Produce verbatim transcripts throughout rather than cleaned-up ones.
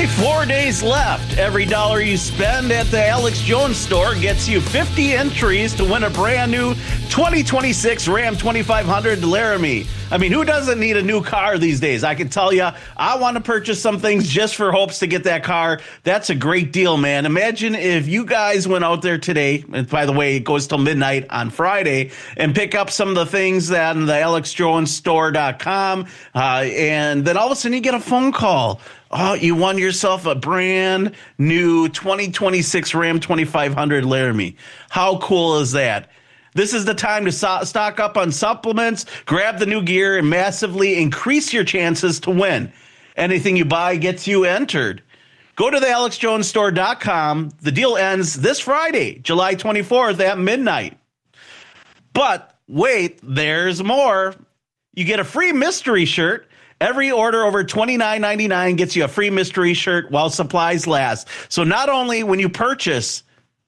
Only four days left. Every dollar you spend at the Alex Jones store gets you fifty entries to win a brand new twenty twenty-six Ram twenty-five hundred Laramie. I mean, who doesn't need a new car these days? I can tell you, I want to purchase some things just for hopes to get that car. That's a great deal, man. Imagine if you guys went out there today, and by the way, it goes till midnight on Friday, and pick up some of the things on the alex jones store dot com, uh, and then all of a sudden you get a phone call. Oh, you won yourself a brand new twenty twenty-six Ram twenty-five hundred Laramie. How cool is that? This is the time to so- stock up on supplements, grab the new gear, and massively increase your chances to win. Anything you buy gets you entered. Go to the alex jones store dot com. The deal ends this Friday, July twenty-fourth at midnight. But wait, there's more. You get a free mystery shirt. Every order over twenty-nine ninety-nine gets you a free mystery shirt while supplies last. So not only when you purchase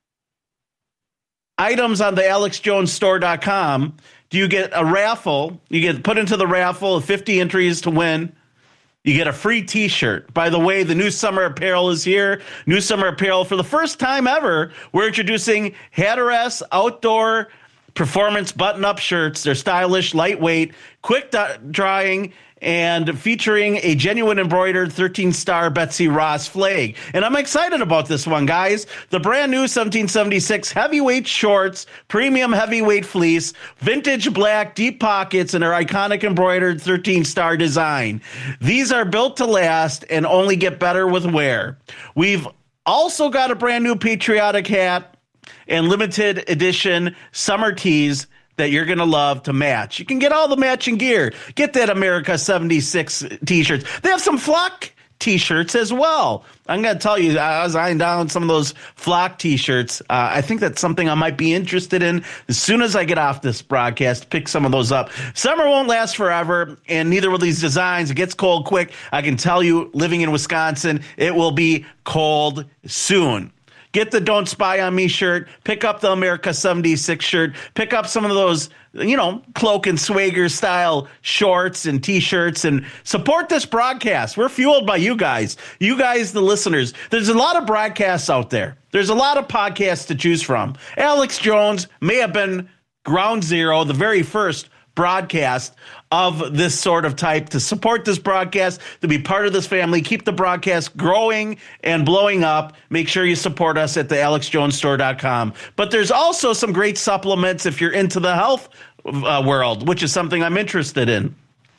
items on the alex jones store dot com, do you get a raffle? You get put into the raffle of fifty entries to win. You get a free T-shirt. By the way, the new summer apparel is here. New summer apparel for the first time ever. We're introducing Hatteras Outdoor Performance button-up shirts. They're stylish, lightweight, quick drying, and featuring a genuine embroidered thirteen-star Betsy Ross flag. And I'm excited about this one, guys. The brand new seventeen seventy-six heavyweight shorts, premium heavyweight fleece, vintage black, deep pockets, and their iconic embroidered thirteen-star design. These are built to last and only get better with wear. We've also got a brand new patriotic hat and limited edition summer tees that you're going to love to match. You can get all the matching gear. Get that America seventy-six t-shirts. They have some Flock t-shirts as well. I'm going to tell you, I was eyeing down some of those Flock t-shirts. Uh, I think that's something I might be interested in. As soon as I get off this broadcast, pick some of those up. Summer won't last forever, and neither will these designs. It gets cold quick. I can tell you, living in Wisconsin, it will be cold soon. Get the Don't Spy on Me shirt. Pick up the America seventy-six shirt. Pick up some of those, you know, cloak and swagger style shorts and T-shirts, and support this broadcast. We're fueled by you guys. You guys, the listeners. There's a lot of broadcasts out there. There's a lot of podcasts to choose from. Alex Jones may have been ground zero, the very first broadcast of this sort of type. To support this broadcast, to be part of this family, keep the broadcast growing and blowing up, make sure you support us at the alex jones store dot com. But there's also some great supplements if you're into the health uh, world, which is something I'm interested in.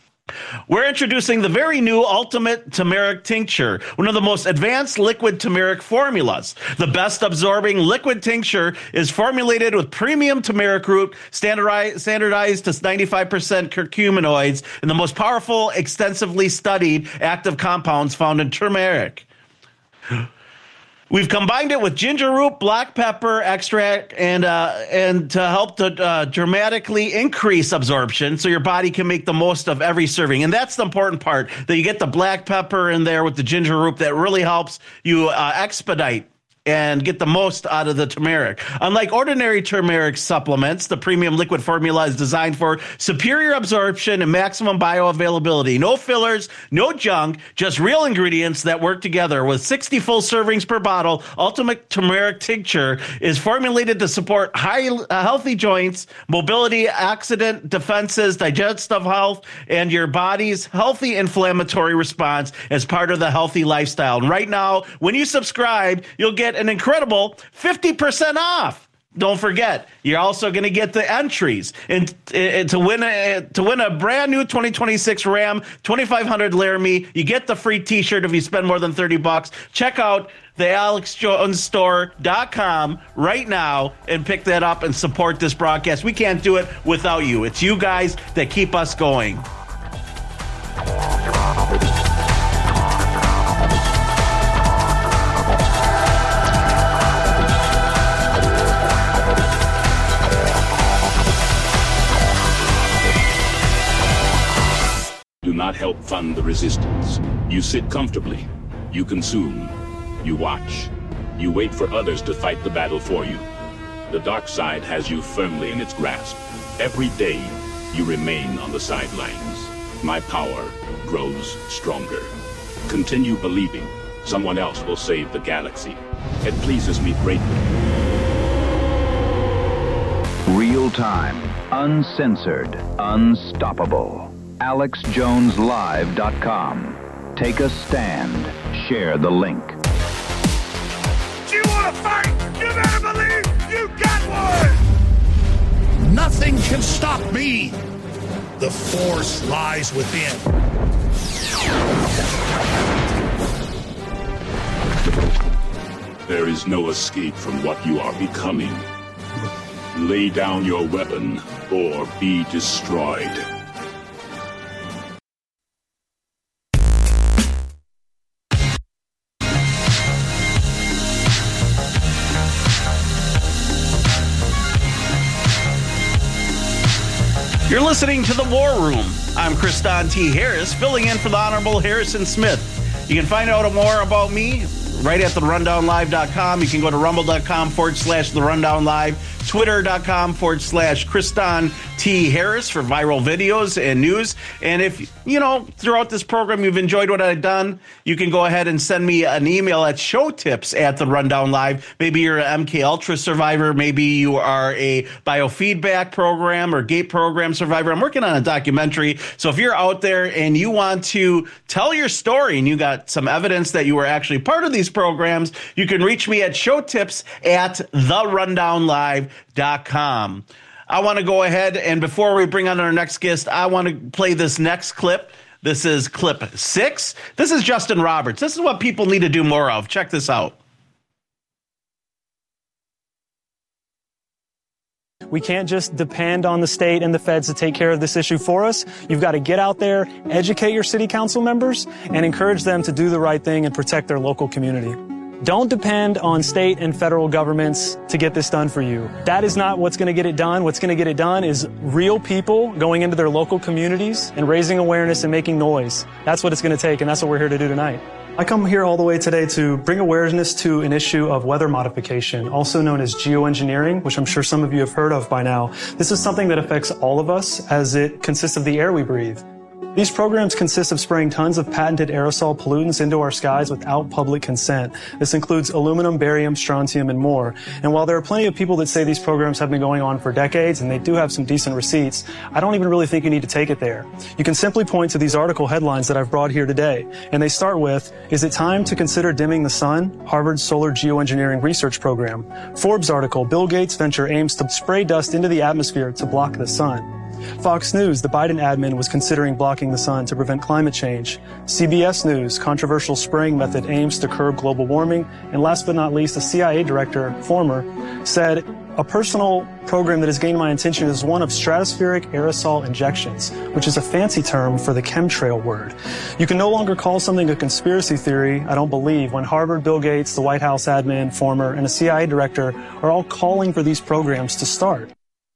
We're introducing the very new Ultimate Turmeric Tincture, one of the most advanced liquid turmeric formulas. The best absorbing liquid tincture is formulated with premium turmeric root, standardized, standardized to ninety-five percent curcuminoids, and the most powerful, extensively studied active compounds found in turmeric. We've combined it with ginger root, black pepper extract, and uh, and to help to uh, dramatically increase absorption so your body can make the most of every serving. And that's the important part, that you get the black pepper in there with the ginger root. That really helps you uh, expedite and get the most out of the turmeric. Unlike ordinary turmeric supplements, the premium liquid formula is designed for superior absorption and maximum bioavailability. No fillers, no junk, just real ingredients that work together. With sixty full servings per bottle, Ultimate Turmeric Tincture is formulated to support high, uh, healthy joints, mobility, accident defenses, digestive health, and your body's healthy inflammatory response as part of the healthy lifestyle. And right now, when you subscribe, you'll get an incredible fifty percent off. Don't forget, you're also going to get the entries and, and to win a to win a brand new twenty twenty-six Ram twenty-five hundred Laramie. You get the free T-shirt if you spend more than thirty bucks. Check out the alex jones store dot com right now and pick that up and support this broadcast. We can't do it without you. It's you guys that keep us going. Do not help fund the resistance. You sit comfortably. You consume. You watch. You wait for others to fight the battle for you. The dark side has you firmly in its grasp. Every day, you remain on the sidelines. My power grows stronger. Continue believing. Someone else will save the galaxy. It pleases me greatly. Real time, uncensored, unstoppable. Alex Jones Live dot com. Take a stand. Share the link. Do you want to fight? You better believe you got one! Nothing can stop me. The Force lies within. There is no escape from what you are becoming. Lay down your weapon or be destroyed. You're listening to The War Room. I'm Kristan T. Harris, filling in for the Honorable Harrison Smith. You can find out more about me right at the rundown live dot com. You can go to rumble.com forward slash the rundown live, twitter.com forward slash Kristan T. Harris for viral videos and news. And if, you know, throughout this program you've enjoyed what I've done, you can go ahead and send me an email at showtips at the rundown live. Maybe you're an M K Ultra survivor. Maybe you are a biofeedback program or gate program survivor. I'm working on a documentary. So if you're out there and you want to tell your story and you got some evidence that you were actually part of these programs, you can reach me at showtips at the rundown live dot com. I want to go ahead, and before we bring on our next guest, I want to play this next clip. This is clip six. This is Justin Roberts. This is what people need to do more of. Check this out. We can't just depend on the state and the feds to take care of this issue for us. You've got to get out there, educate your city council members, and encourage them to do the right thing and protect their local community. Don't depend on state and federal governments to get this done for you. That is not what's going to get it done. What's going to get it done is real people going into their local communities and raising awareness and making noise. That's what it's going to take, and that's what we're here to do tonight. I come here all the way today to bring awareness to an issue of weather modification, also known as geoengineering, which I'm sure some of you have heard of by now. This is something that affects all of us as it consists of the air we breathe. These programs consist of spraying tons of patented aerosol pollutants into our skies without public consent. This includes aluminum, barium, strontium, and more. And while there are plenty of people that say these programs have been going on for decades and they do have some decent receipts, I don't even really think you need to take it there. You can simply point to these article headlines that I've brought here today. And they start with, is it time to consider dimming the sun? Harvard's Solar Geoengineering Research Program. Forbes article, Bill Gates venture aims to spray dust into the atmosphere to block the sun. Fox News, the Biden admin was considering blocking the sun to prevent climate change. C B S News, controversial spraying method aims to curb global warming. And last but not least, a C I A director, former, said, a personal program that has gained my attention is one of stratospheric aerosol injections, which is a fancy term for the chemtrail word. You can no longer call something a conspiracy theory, I don't believe, when Harvard, Bill Gates, the White House admin, former, and a C I A director are all calling for these programs to start.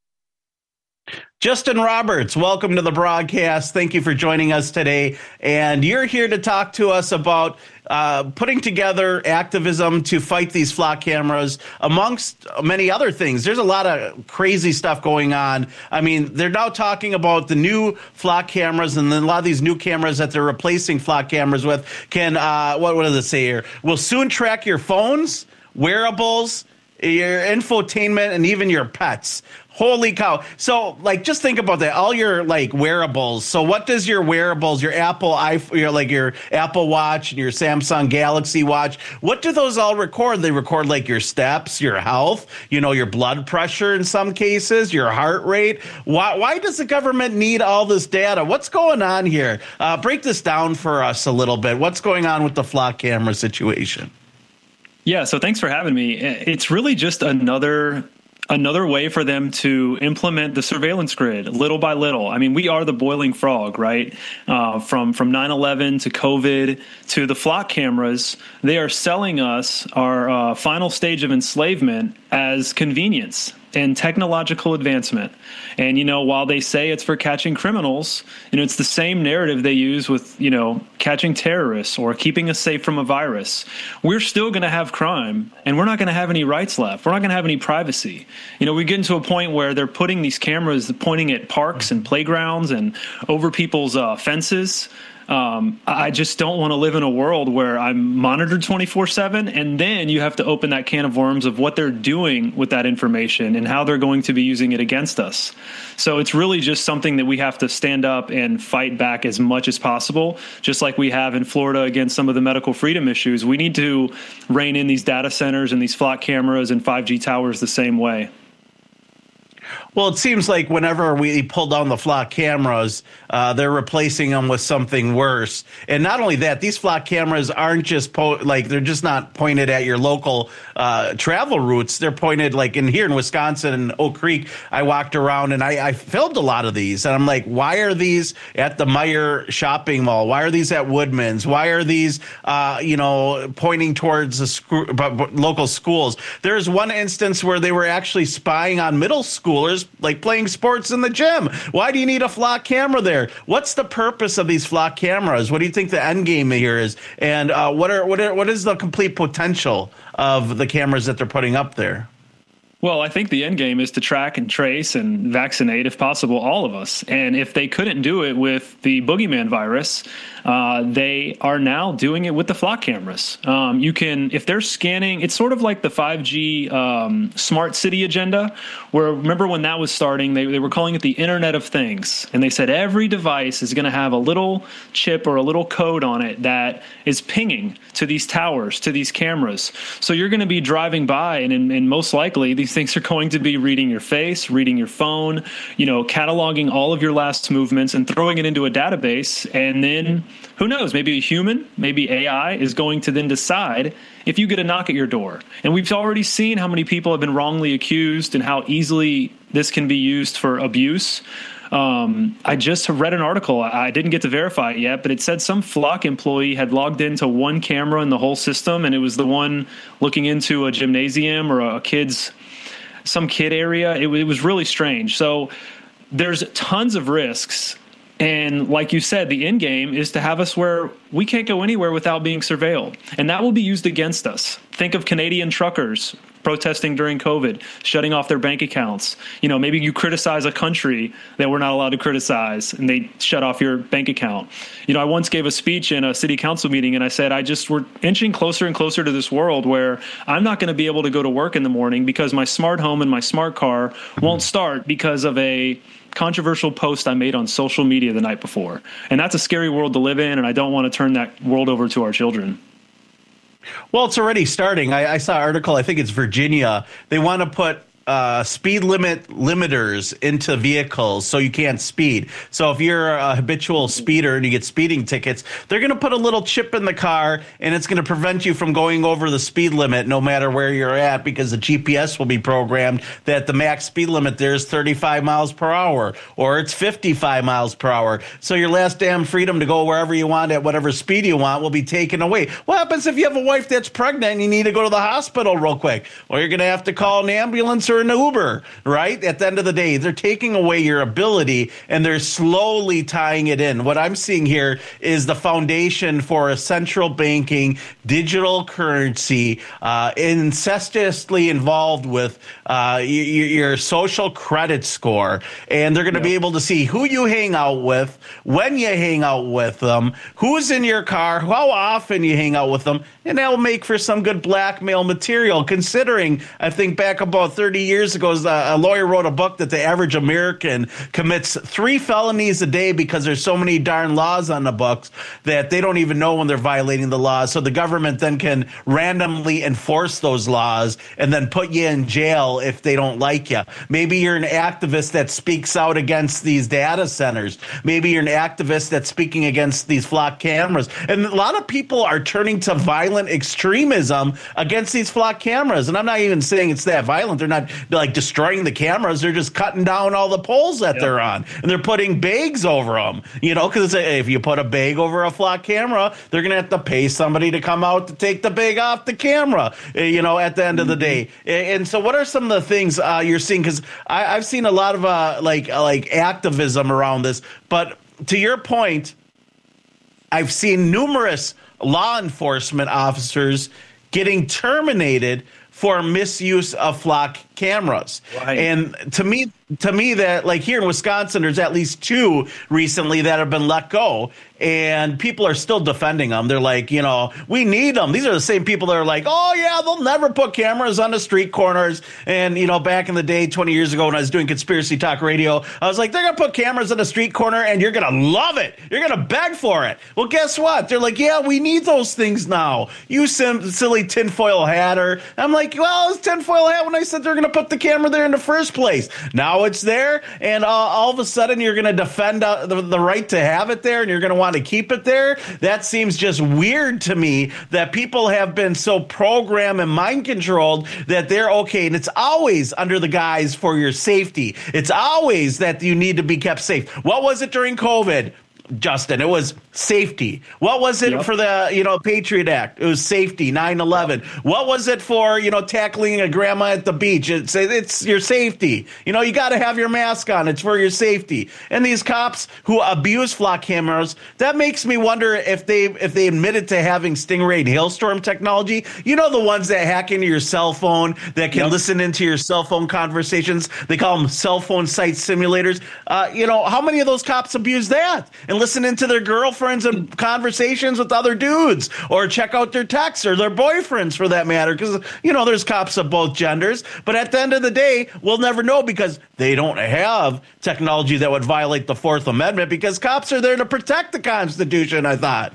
Justin Roberts, welcome to the broadcast. Thank you for joining us today. And you're here to talk to us about uh, putting together activism to fight these flock cameras, amongst many other things. There's a lot of crazy stuff going on. I mean, they're now talking about the new flock cameras, and then a lot of these new cameras that they're replacing flock cameras with can, uh, what, what does it say here? Will soon track your phones, wearables, your infotainment, and even your pets. Holy cow. So, like, just think about that. All your, like, wearables. So what does your wearables, your Apple iPhone, your, like, your Apple Watch and your Samsung Galaxy Watch, what do those all record? They record, like, your steps, your health, you know, your blood pressure in some cases, your heart rate. Why, why does the government need all this data? What's going on here? Uh, break this down for us a little bit. What's going on with the flock camera situation? Yeah, so thanks for having me. It's really just another another way for them to implement the surveillance grid little by little. I mean, we are the boiling frog, right? Uh, from from nine eleven to COVID to the flock cameras, they are selling us our uh, final stage of enslavement as convenience and technological advancement. And, you know, while they say it's for catching criminals, you know, it's the same narrative they use with, you know, catching terrorists or keeping us safe from a virus. We're still going to have crime, and we're not going to have any rights left. We're not going to have any privacy. You know, we get into a point where they're putting these cameras pointing at parks and playgrounds and over people's uh, fences. Um, I just don't want to live in a world where I'm monitored twenty-four seven, and then you have to open that can of worms of what they're doing with that information and how they're going to be using it against us. So it's really just something that we have to stand up and fight back as much as possible, just like we have in Florida against some of the medical freedom issues. We need to rein in these data centers and these flock cameras and five G towers the same way. Well, it seems like whenever we pull down the flock cameras, uh, they're replacing them with something worse. And not only that, these flock cameras aren't just po- like they're just not pointed at your local uh, travel routes. They're pointed like in here in Wisconsin and Oak Creek. I walked around and I, I filmed a lot of these. And I'm like, why are these at the Meijer shopping mall? Why are these at Woodman's? Why are these, uh, you know, pointing towards the sc- local schools? There's one instance where they were actually spying on middle schoolers, like playing sports in the gym. Why do you need a flock camera there? What's the purpose of these flock cameras? What do you think the end game here is? And uh, what are what are what is the complete potential of the cameras that they're putting up there? Well, I think the end game is to track and trace and vaccinate, if possible, all of us. And if they couldn't do it with the boogeyman virus, uh, they are now doing it with the flock cameras. Um, you can, if they're scanning, it's sort of like the five G um, smart city agenda, where remember when that was starting, they, they were calling it the Internet of Things. And they said every device is going to have a little chip or a little code on it that is pinging to these towers, to these cameras. So you're going to be driving by, and, and, and most likely these things are going to be reading your face, reading your phone, you know, cataloging all of your last movements and throwing it into a database. And then who knows, maybe a human, maybe A I is going to then decide if you get a knock at your door. And we've already seen how many people have been wrongly accused and how easily this can be used for abuse. Um, I just read an article. I didn't get to verify it yet, but it said some Flock employee had logged into one camera in the whole system, and it was the one looking into a gymnasium or a kid's some kid area. It, it was really strange. So there's tons of risks. And like you said, the end game is to have us where we can't go anywhere without being surveilled. And that will be used against us. Think of Canadian truckers protesting during COVID, shutting off their bank accounts. You know, maybe you criticize a country that we're not allowed to criticize, and they shut off your bank account. You know, I once gave a speech in a city council meeting, and I said, I just, we're inching closer and closer to this world where I'm not going to be able to go to work in the morning because my smart home and my smart car won't start because of a controversial post I made on social media the night before. And that's a scary world to live in, and I don't want to turn that world over to our children. Well, it's already starting. I, I saw an article, I think it's Virginia. They want to put uh, speed limit limiters into vehicles so you can't speed. So if you're a habitual speeder and you get speeding tickets, they're going to put a little chip in the car, and it's going to prevent you from going over the speed limit no matter where you're at, because the G P S will be programmed that the max speed limit there is thirty-five miles per hour or it's fifty-five miles per hour. So your last damn freedom to go wherever you want at whatever speed you want will be taken away. What happens if you have a wife that's pregnant and you need to go to the hospital real quick? Well, you're going to have to call an ambulance or an Uber, right? At the end of the day, they're taking away your ability, and they're slowly tying it in. What I'm seeing here is the foundation for a central banking digital currency, uh, incestuously involved with uh, y- your social credit score. And they're going to yep. be able to see who you hang out with, when you hang out with them, who's in your car, how often you hang out with them. And that'll make for some good blackmail material, considering, I think back about thirty years ago, a lawyer wrote a book that the average American commits three felonies a day because there's so many darn laws on the books that they don't even know when they're violating the laws. So the government then can randomly enforce those laws and then put you in jail if they don't like you. Maybe you're an activist that speaks out against these data centers. Maybe you're an activist that's speaking against these flock cameras. And a lot of people are turning to violence extremism against these flock cameras. And I'm not even saying it's that violent. They're not like destroying the cameras. They're just cutting down all the poles that yep. they're on. And they're putting bags over them, you know, because if you put a bag over a flock camera, they're going to have to pay somebody to come out to take the bag off the camera, you know, at the end mm-hmm. of the day. And so what are some of the things uh, you're seeing? Because I've seen a lot of uh, like, uh, like activism around this. But to your point, I've seen numerous law enforcement officers getting terminated for misuse of flock cameras. Right. And to me, to me that like here in Wisconsin, there's at least two recently that have been let go. And people are still defending them. They're like, you know, we need them. These are the same people that are like, oh, yeah, they'll never put cameras on the street corners. And, you know, back in the day, twenty years ago when I was doing Conspiracy Talk Radio, I was like, they're going to put cameras on the street corner and you're going to love it. You're going to beg for it. Well, guess what? They're like, yeah, we need those things now. You sim- silly tinfoil hatter. I'm like, well, it's tinfoil hat when I said they're going to put the camera there in the first place. Now it's there. And uh, all of a sudden you're going to defend uh, the, the right to have it there and you're going to want to keep it there. That seems just weird to me that people have been so programmed and mind controlled that they're okay. And it's always under the guise for your safety. It's always that you need to be kept safe. What was it during COVID? Justin, it was safety. What was it yep. for the, you know, Patriot Act? It was safety, nine eleven. What was it for, you know, tackling a grandma at the beach? It's, it's your safety. You know, you got to have your mask on. It's for your safety. And these cops who abuse flock cameras, that makes me wonder if they if they admitted to having Stingray and Hailstorm technology. You know, the ones that hack into your cell phone, that can yep. listen into your cell phone conversations. They call them cell phone site simulators. Uh, you know, how many of those cops abuse that? And listen into their girlfriends and conversations with other dudes, or check out their texts or their boyfriends for that matter. Because, you know, there's cops of both genders. But at the end of the day, we'll never know because they don't have technology that would violate the Fourth Amendment because cops are there to protect the Constitution, I thought.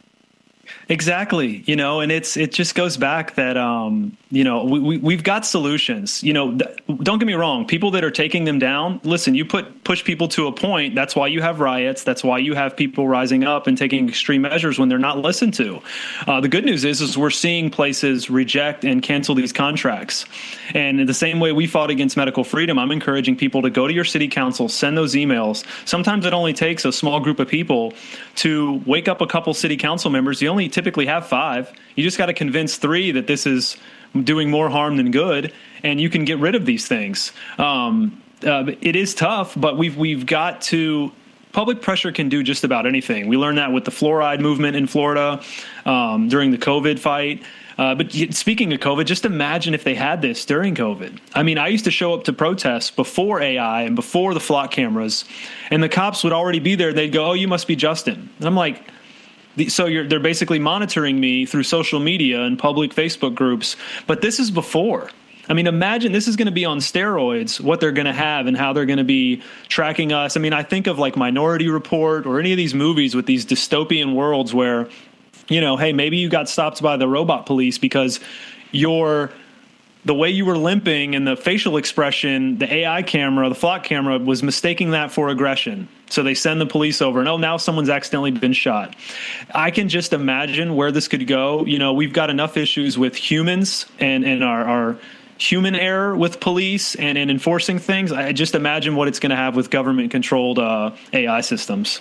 Exactly. You know, and it's it just goes back that, um, you know, we, we, we've got solutions. You know, th- don't get me wrong. People that are taking them down. Listen, you put push people to a point. That's why you have riots. That's why you have people rising up and taking extreme measures when they're not listened to. Uh, the good news is, is we're seeing places reject and cancel these contracts. And in the same way we fought against medical freedom, I'm encouraging people to go to your city council, send those emails. Sometimes it only takes a small group of people to wake up a couple city council members. You only typically have five. You just got to convince three that this is doing more harm than good, and you can get rid of these things. Um, uh, it is tough, but we've we've got to. Public pressure can do just about anything. We learned that with the fluoride movement in Florida um, during the COVID fight. Uh, but speaking of COVID, just imagine if they had this during COVID. I mean, I used to show up to protests before A I and before the flock cameras, and the cops would already be there. They'd go, "Oh, you must be Justin." And I'm like, so you're, they're basically monitoring me through social media and public Facebook groups. But this is before. I mean, imagine this is going to be on steroids, what they're going to have and how they're going to be tracking us. I mean, I think of like Minority Report or any of these movies with these dystopian worlds where, you know, hey, maybe you got stopped by the robot police because you're the way you were limping and the facial expression, the A I camera, the flock camera was mistaking that for aggression. So they send the police over and, oh, now someone's accidentally been shot. I can just imagine where this could go. You know, we've got enough issues with humans and, and our, our human error with police and, and enforcing things. I just imagine what it's going to have with government controlled uh, A I systems.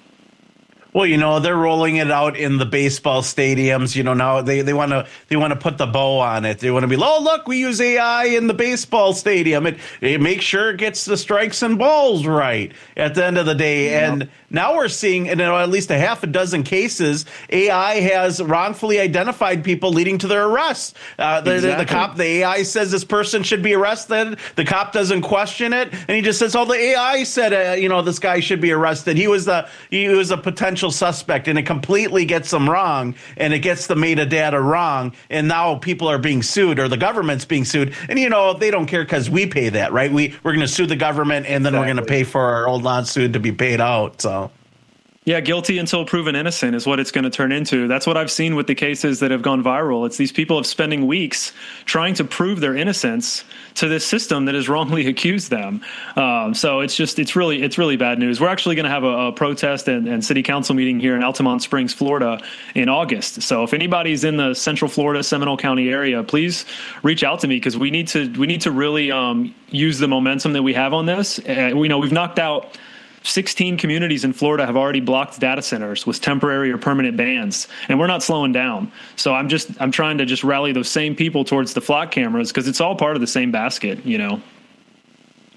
Well, you know, they're rolling it out in the baseball stadiums. You know, now they, they want to they want to put the bow on it. They want to be, oh, look, we use A I in the baseball stadium. It, it makes sure it gets the strikes and balls right at the end of the day. Yeah. And now we're seeing, in at least a half a dozen cases, A I has wrongfully identified people leading to their arrests. Uh, the, exactly. the, the cop, the A I says this person should be arrested. The cop doesn't question it, and he just says, "Oh, the A I said, uh, you know, this guy should be arrested. He was the he was a potential suspect," and it completely gets them wrong, and it gets the metadata wrong, and now people are being sued, or the government's being sued, and you know they don't care because we pay that, right? We we're going to sue the government, and then exactly. we're going to pay for our old non-sued to be paid out. So. Yeah, guilty until proven innocent is what it's going to turn into. That's what I've seen with the cases that have gone viral. It's these people of spending weeks trying to prove their innocence to this system that has wrongly accused them. Um, so it's just it's really it's really bad news. We're actually going to have a, a protest and, and city council meeting here in Altamont Springs, Florida, in August. So if anybody's in the Central Florida, Seminole County area, please reach out to me because we need to we need to really um, use the momentum that we have on this. Uh, we know we've knocked out. sixteen communities in Florida have already blocked data centers with temporary or permanent bans, and we're not slowing down. So I'm just I'm trying to just rally those same people towards the flock cameras because it's all part of the same basket, you know.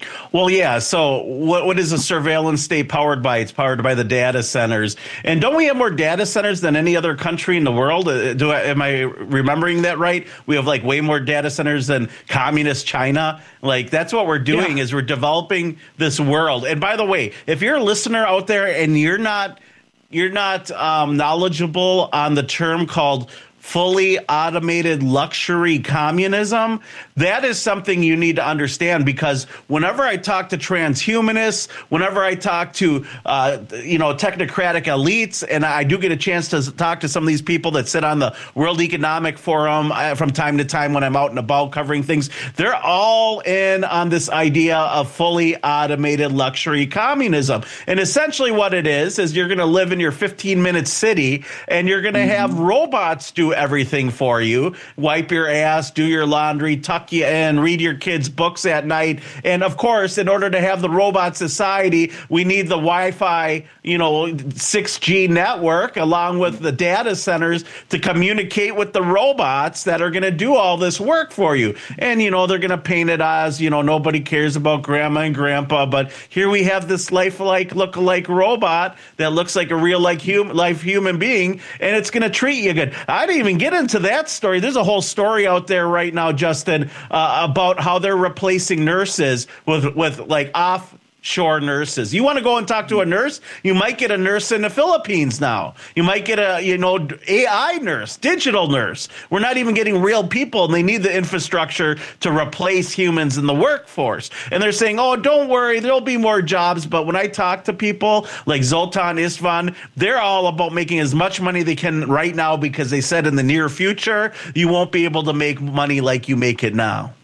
Well, yeah. So what what is a surveillance state powered by? It's powered by the data centers. And don't we have more data centers than any other country in the world? Uh, Do I, am I remembering that right? We have like way more data centers than communist China. Like that's what we're doing yeah. is we're developing this world. And by the way, if you're a listener out there and you're not you're not um, knowledgeable on the term called fully automated luxury communism, that is something you need to understand, because whenever I talk to transhumanists, whenever I talk to, uh, you know, technocratic elites, and I do get a chance to talk to some of these people that sit on the World Economic Forum uh, from time to time when I'm out and about covering things, they're all in on this idea of fully automated luxury communism. And essentially what it is, is you're going to live in your fifteen minute city and you're going to mm-hmm. have robots do everything for you, wipe your ass, do your laundry, tuck you in, read your kids' books at night. And of course, in order to have the robot society, we need the Wi-Fi, you know, six G network along with the data centers to communicate with the robots that are going to do all this work for you. And, you know, they're going to paint it as, you know, nobody cares about grandma and grandpa, but here we have this lifelike, look-alike robot that looks like a real like hum- life human being, and it's going to treat you good. I didn't even get into that story. There's a whole story out there right now, Justin, uh, about how they're replacing nurses with with like offshore nurses. You want to go and talk to a nurse? You might get a nurse in the Philippines now. You might get a, you know, A I nurse, digital nurse. We're not even getting real people, and they need the infrastructure to replace humans in the workforce. And they're saying, oh, don't worry, there'll be more jobs. But when I talk to people like Zoltan Istvan, they're all about making as much money they can right now, because they said in the near future, you won't be able to make money like you make it now.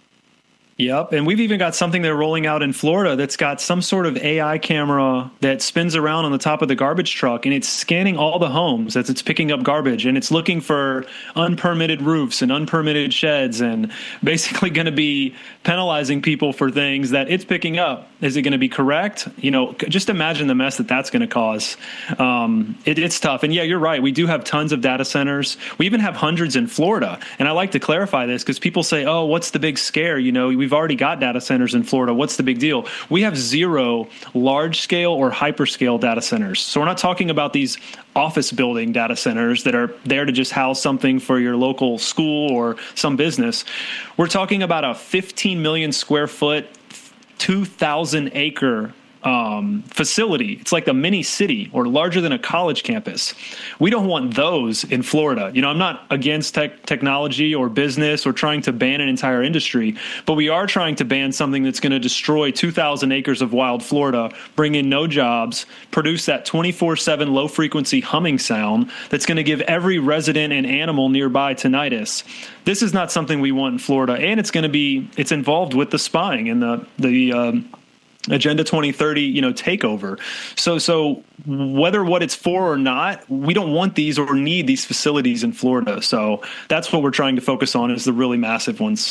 Yep. And we've even got something they're rolling out in Florida that's got some sort of A I camera that spins around on the top of the garbage truck, and it's scanning all the homes as it's picking up garbage, and it's looking for unpermitted roofs and unpermitted sheds, and basically going to be penalizing people for things that it's picking up. Is it going to be correct? You know, just imagine the mess that that's going to cause. Um, it, it's tough. And yeah, you're right. We do have tons of data centers. We even have hundreds in Florida. And I like to clarify this because people say, oh, what's the big scare? You know, we've already got data centers in Florida. What's the big deal? We have zero large scale or hyperscale data centers. So we're not talking about these office building data centers that are there to just house something for your local school or some business. We're talking about a fifteen million square foot, two thousand acre um, facility. It's like a mini city or larger than a college campus. We don't want those in Florida. You know, I'm not against tech, technology or business or trying to ban an entire industry, but we are trying to ban something that's going to destroy two thousand acres of wild Florida, bring in no jobs, produce that twenty-four seven low frequency humming sound that's going to give every resident and animal nearby tinnitus. This is not something we want in Florida, and it's going to be, it's involved with the spying and the, the, um, Agenda twenty thirty, you know, takeover. So, so whether what it's for or not, we don't want these or need these facilities in Florida. So that's what we're trying to focus on, is the really massive ones.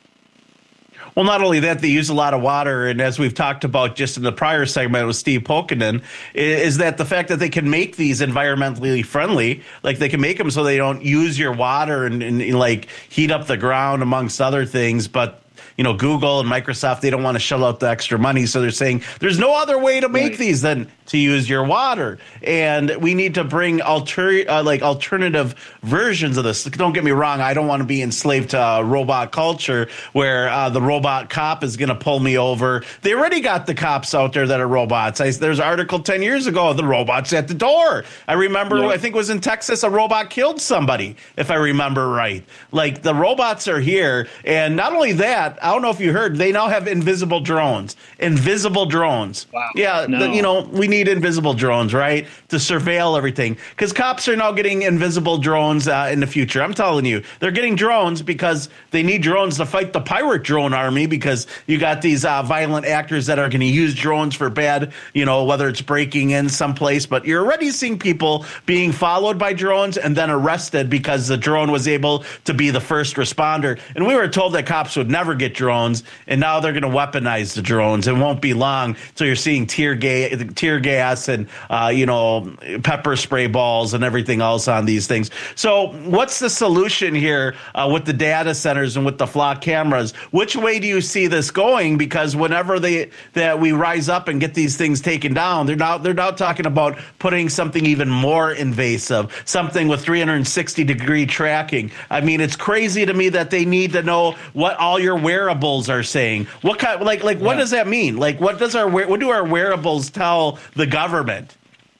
Well, not only that, they use a lot of water. And as we've talked about just in the prior segment with Steve Pokanen, is that the fact that they can make these environmentally friendly, like they can make them so they don't use your water and, and like heat up the ground, amongst other things. But you know, Google and Microsoft, they don't want to shell out the extra money. So they're saying there's no other way to make right. these than to use your water. And we need to bring alter, uh, like alternative versions of this. Don't get me wrong. I don't want to be enslaved to uh, robot culture where uh, the robot cop is going to pull me over. They already got the cops out there that are robots. I, there's an article ten years ago of the robots at the door. I remember, yeah. I think it was in Texas, a robot killed somebody, if I remember right. Like the robots are here. And not only that, I don't know if you heard, they now have invisible drones. Invisible drones. Wow. Yeah, no. the, you know, we need invisible drones, right, to surveil everything. Because cops are now getting invisible drones uh, in the future. I'm telling you, they're getting drones because they need drones to fight the pirate drone army, because you got these uh, violent actors that are going to use drones for bad, you know, whether it's breaking in someplace. But you're already seeing people being followed by drones and then arrested because the drone was able to be the first responder. And we were told that cops would never get drones, and now they're going to weaponize the drones. It won't be long till you're seeing tear, ga- tear gas and, uh, you know, pepper spray balls and everything else on these things. So what's the solution here uh, with the data centers and with the flock cameras? Which way do you see this going? Because whenever they that we rise up and get these things taken down, they're now they're now talking about putting something even more invasive, something with three hundred sixty degree tracking. I mean, it's crazy to me that they need to know what all your wearables are saying. What kind, like, like, what yeah. does that mean? Like, what does our, what do our wearables tell the government?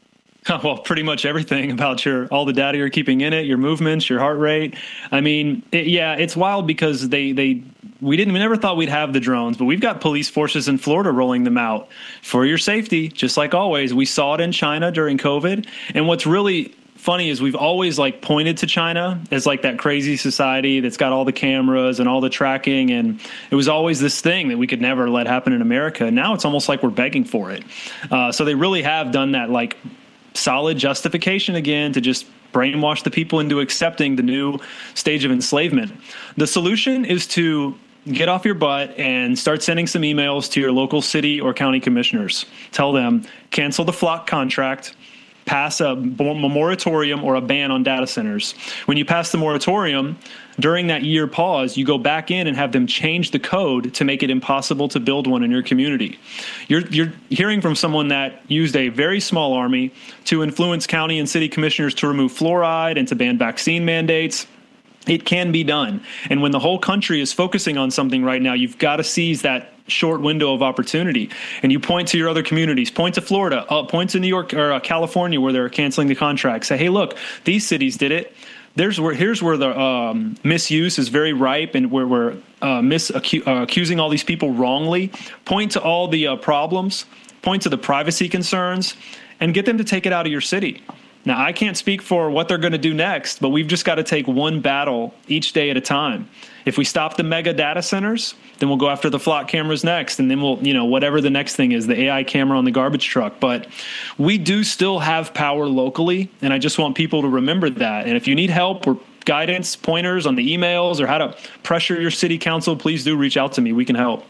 Well, pretty much everything about your, all the data you're keeping in it, your movements, your heart rate. I mean, it, yeah, it's wild because they, they, we didn't, we never thought we'd have the drones, but we've got police forces in Florida rolling them out for your safety. Just like always, we saw it in China during COVID. And what's really funny is we've always like pointed to China as like that crazy society that's got all the cameras and all the tracking. And it was always this thing that we could never let happen in America. Now it's almost like we're begging for it. Uh, so they really have done that, like, solid justification again to just brainwash the people into accepting the new stage of enslavement. The solution is to get off your butt and start sending some emails to your local city or county commissioners. Tell them, cancel the flock contract, pass a moratorium or a ban on data centers. When you pass the moratorium, during that year pause, you go back in and have them change the code to make it impossible to build one in your community. You're, you're hearing from someone that used a very small army to influence county and city commissioners to remove fluoride and to ban vaccine mandates. It can be done. And when the whole country is focusing on something right now, you've got to seize that short window of opportunity. And you point to your other communities, point to Florida, uh, point to New York or uh, California where they're canceling the contract. Say, hey, look, these cities did it. There's where here's where the um, misuse is very ripe, and where we're uh, mis acu uh, accusing all these people wrongly. Point to all the uh, problems, point to the privacy concerns, and get them to take it out of your city. Now, I can't speak for what they're going to do next, but we've just got to take one battle each day at a time. If we stop the mega data centers, then we'll go after the flock cameras next, and then we'll, you know, whatever the next thing is, the A I camera on the garbage truck. But we do still have power locally, and I just want people to remember that. And if you need help or guidance, pointers on the emails or how to pressure your city council, please do reach out to me. We can help.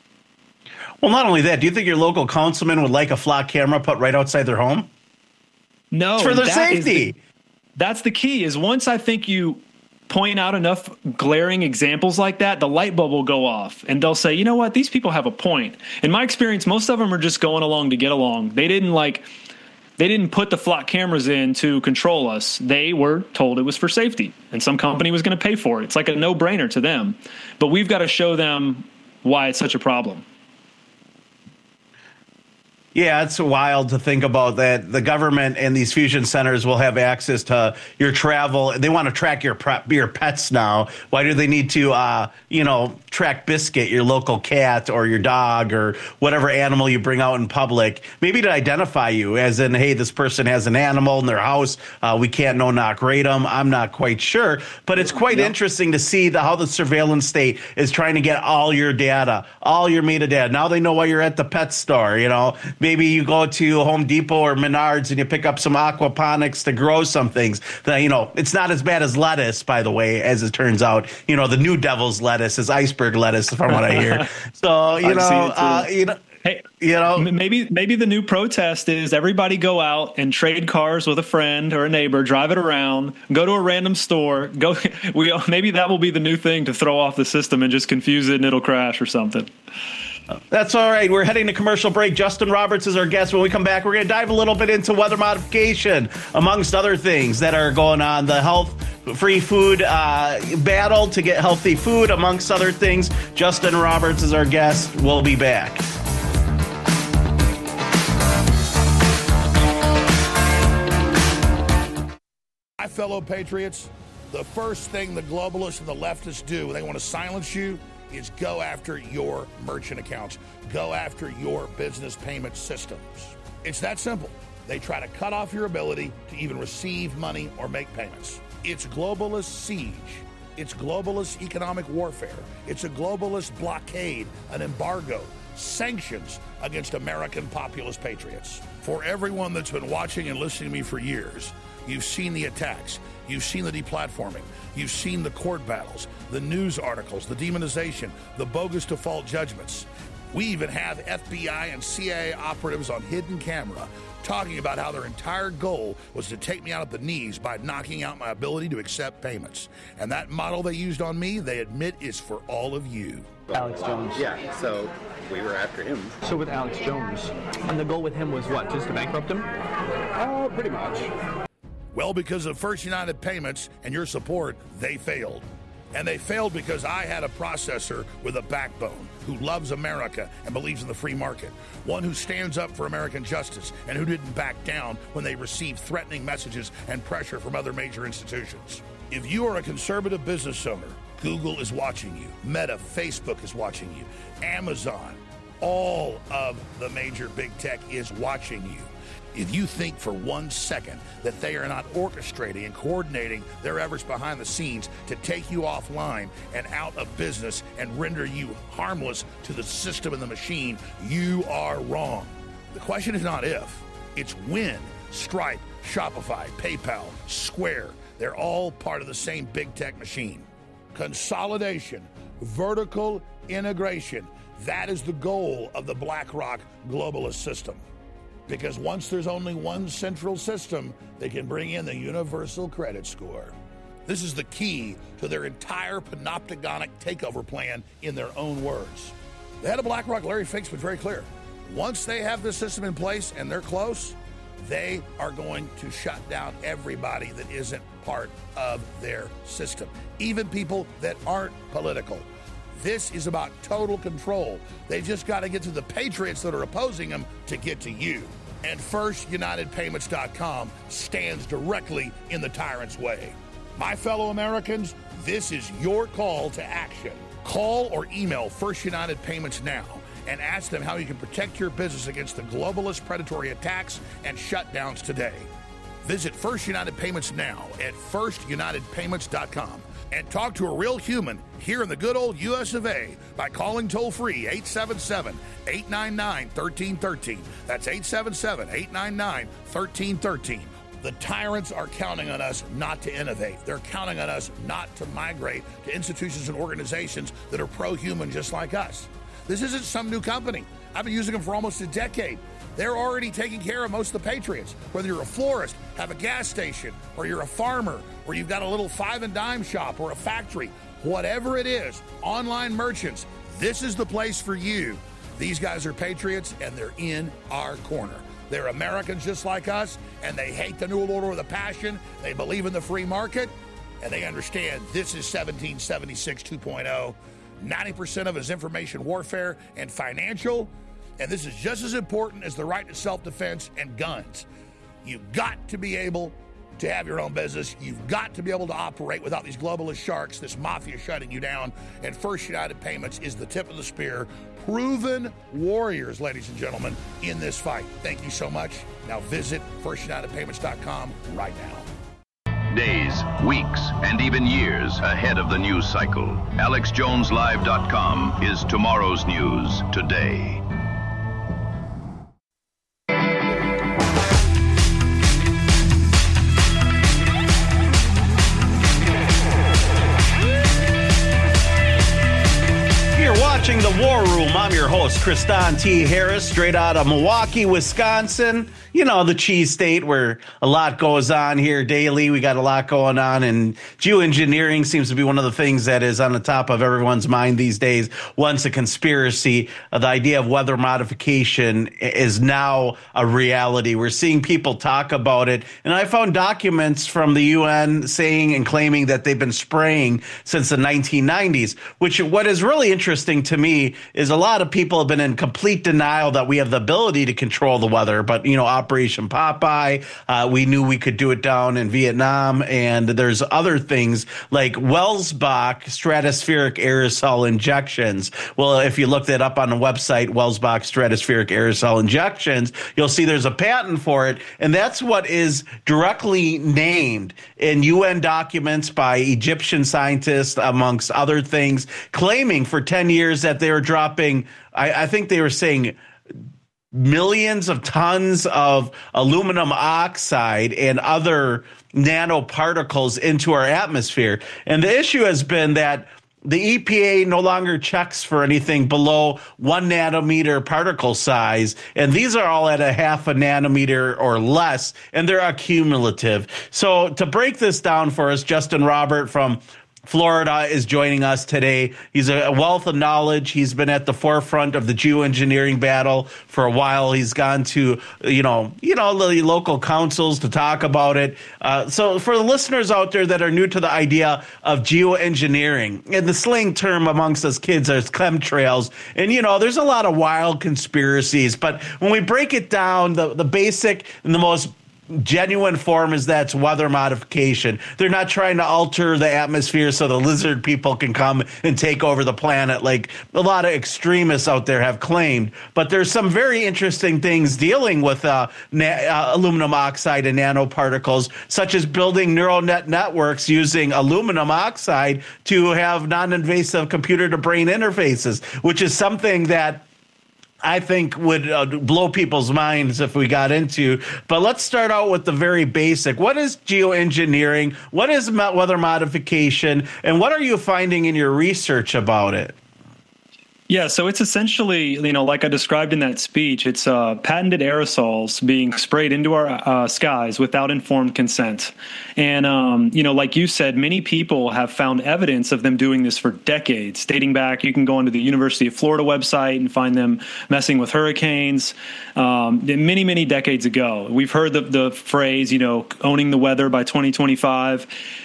Well, not only that, do you think your local councilman would like a flock camera put right outside their home? No. It's for their safety. The, that's the key, is once I think you point out enough glaring examples like that, the light bulb will go off and they'll say, you know what, these people have a point. In my experience, most of them are just going along to get along. They didn't like, they didn't put the flock cameras in to control us. They were told it was for safety and some company was going to pay for it. It's like a no-brainer to them, but we've got to show them why it's such a problem. Yeah, it's wild to think about that. The government and these fusion centers will have access to your travel. They want to track your prep, your pets now. Why do they need to, uh, you know, track Biscuit, your local cat or your dog or whatever animal you bring out in public? Maybe to identify you, as in, hey, this person has an animal in their house. Uh, we can't no knock rate them. I'm not quite sure, but it's quite yep. interesting to see the, how the surveillance state is trying to get all your data, all your metadata. Now they know why you're at the pet store, you know. Maybe you go to Home Depot or Menards and you pick up some aquaponics to grow some things. That, you know, it's not as bad as lettuce, by the way, as it turns out. You know, the new devil's lettuce is iceberg lettuce, from what I hear. So, you know, uh, you know. Hey, you know, maybe maybe the new protest is everybody go out and trade cars with a friend or a neighbor, drive it around, go to a random store, go. We maybe that will be the new thing to throw off the system and just confuse it and it'll crash or something. That's all right. We're heading to commercial break. Justin Roberts is our guest. When we come back, we're going to dive a little bit into weather modification, amongst other things that are going on. The health-free food uh, battle to get healthy food, amongst other things. Justin Roberts is our guest. We'll be back. My fellow patriots, the first thing the globalists and the leftists do when they want to silence you is go after your merchant accounts, go after your business payment systems. It's that simple. They try to cut off your ability to even receive money or make payments. It's globalist siege. It's globalist economic warfare. It's a globalist blockade, an embargo, sanctions against American populist patriots. For everyone that's been watching and listening to me for years, you've seen the attacks. You've seen the deplatforming. You've seen the court battles, the news articles, the demonization, the bogus default judgments. We even have F B I and C I A operatives on hidden camera talking about how their entire goal was to take me out at the knees by knocking out my ability to accept payments. And that model they used on me, they admit, is for all of you. Alex Jones. Yeah, so we were after him. So with Alex Jones, and the goal with him was what, just to bankrupt him? Uh, pretty much. Well, because of First United Payments and your support, they failed. And they failed because I had a processor with a backbone who loves America and believes in the free market. One who stands up for American justice and who didn't back down when they received threatening messages and pressure from other major institutions. If you are a conservative business owner, Google is watching you. Meta, Facebook is watching you. Amazon, all of the major big tech is watching you. If you think for one second that they are not orchestrating and coordinating their efforts behind the scenes to take you offline and out of business and render you harmless to the system and the machine, you are wrong. The question is not if, it's when. Stripe, Shopify, PayPal, Square, they're all part of the same big tech machine. Consolidation, vertical integration, that is the goal of the BlackRock globalist system. Because once there's only one central system, they can bring in the universal credit score. This is the key to their entire panopticonic takeover plan in their own words. The head of BlackRock, Larry Fink's been very clear. Once they have this system in place and they're close, they are going to shut down everybody that isn't part of their system, even people that aren't political. This is about total control. They just got to get to the patriots that are opposing them to get to you. And First United Payments dot com stands directly in the tyrant's way. My fellow Americans, this is your call to action. Call or email First United Payments now and ask them how you can protect your business against the globalist predatory attacks and shutdowns today. Visit First United Payments now at First United Payments dot com. And talk to a real human here in the good old U S of A by calling toll-free eight seven seven, eight nine nine, one three one three. That's eight seven seven, eight nine nine, one three one three. The tyrants are counting on us not to innovate. They're counting on us not to migrate to institutions and organizations that are pro-human just like us. This isn't some new company. I've been using them for almost a decade. They're already taking care of most of the patriots. Whether you're a florist, have a gas station, or you're a farmer, or you've got a little five and dime shop or a factory, whatever it is, online merchants, this is the place for you. These guys are patriots and they're in our corner. They're Americans just like us, and they hate the New World Order with a passion. They believe in the free market, and they understand this is seventeen seventy-six two point oh. ninety percent of it is information warfare and financial. And this is just as important as the right to self-defense and guns. You've got to be able to have your own business. You've got to be able to operate without these globalist sharks, this mafia shutting you down. And First United Payments is the tip of the spear. Proven warriors, ladies and gentlemen, in this fight. Thank you so much. Now visit First United Payments dot com right now. Days, weeks, and even years ahead of the news cycle. Alex Jones Live dot com is tomorrow's news today. Watching The War Room. I'm your host, Kristan T. Harris, straight out of Milwaukee, Wisconsin. You know, the cheese state where a lot goes on here daily. We got a lot going on, and geoengineering seems to be one of the things that is on the top of everyone's mind these days. Once a conspiracy, uh, the idea of weather modification is now a reality. We're seeing people talk about it, and I found documents from the U N saying and claiming that they've been spraying since the nineteen nineties, which what is really interesting to me is a lot of people have been in complete denial that we have the ability to control the weather. But, you know, Operation Popeye, uh, we knew we could do it down in Vietnam. And there's other things like Welsbach stratospheric aerosol injections. Well, if you look that up on the website, Welsbach stratospheric aerosol injections, you'll see there's a patent for it. And that's what is directly named in U N documents by Egyptian scientists, amongst other things, claiming for ten years that they were dropping, I, I think they were saying millions of tons of aluminum oxide and other nanoparticles into our atmosphere. And the issue has been that the E P A no longer checks for anything below one nanometer particle size, and these are all at a half a nanometer or less, and they're accumulative. So to break this down for us, Justin Robert from Florida is joining us today. He's a wealth of knowledge. He's been at the forefront of the geoengineering battle for a while. He's gone to, you know, you know, the local councils to talk about it. Uh, so for the listeners out there that are new to the idea of geoengineering, and the slang term amongst us kids is chemtrails. And, you know, there's a lot of wild conspiracies. But when we break it down, the, the basic and the most genuine form is that's weather modification. They're not trying to alter the atmosphere so the lizard people can come and take over the planet like a lot of extremists out there have claimed. But there's some very interesting things dealing with uh, na- uh, aluminum oxide and nanoparticles, such as building neural net networks using aluminum oxide to have non-invasive computer-to-brain interfaces, which is something that I think would uh, blow people's minds if we got into. But let's start out with the very basic. What is geoengineering? What is weather modification? And what are you finding in your research about it? Yeah, so it's essentially, you know, like I described in that speech, it's uh, patented aerosols being sprayed into our uh, skies without informed consent. And, um, you know, like you said, many people have found evidence of them doing this for decades, dating back. You can go onto the University of Florida website and find them messing with hurricanes um, many, many decades ago. We've heard the, the phrase, you know, owning the weather by twenty twenty-five.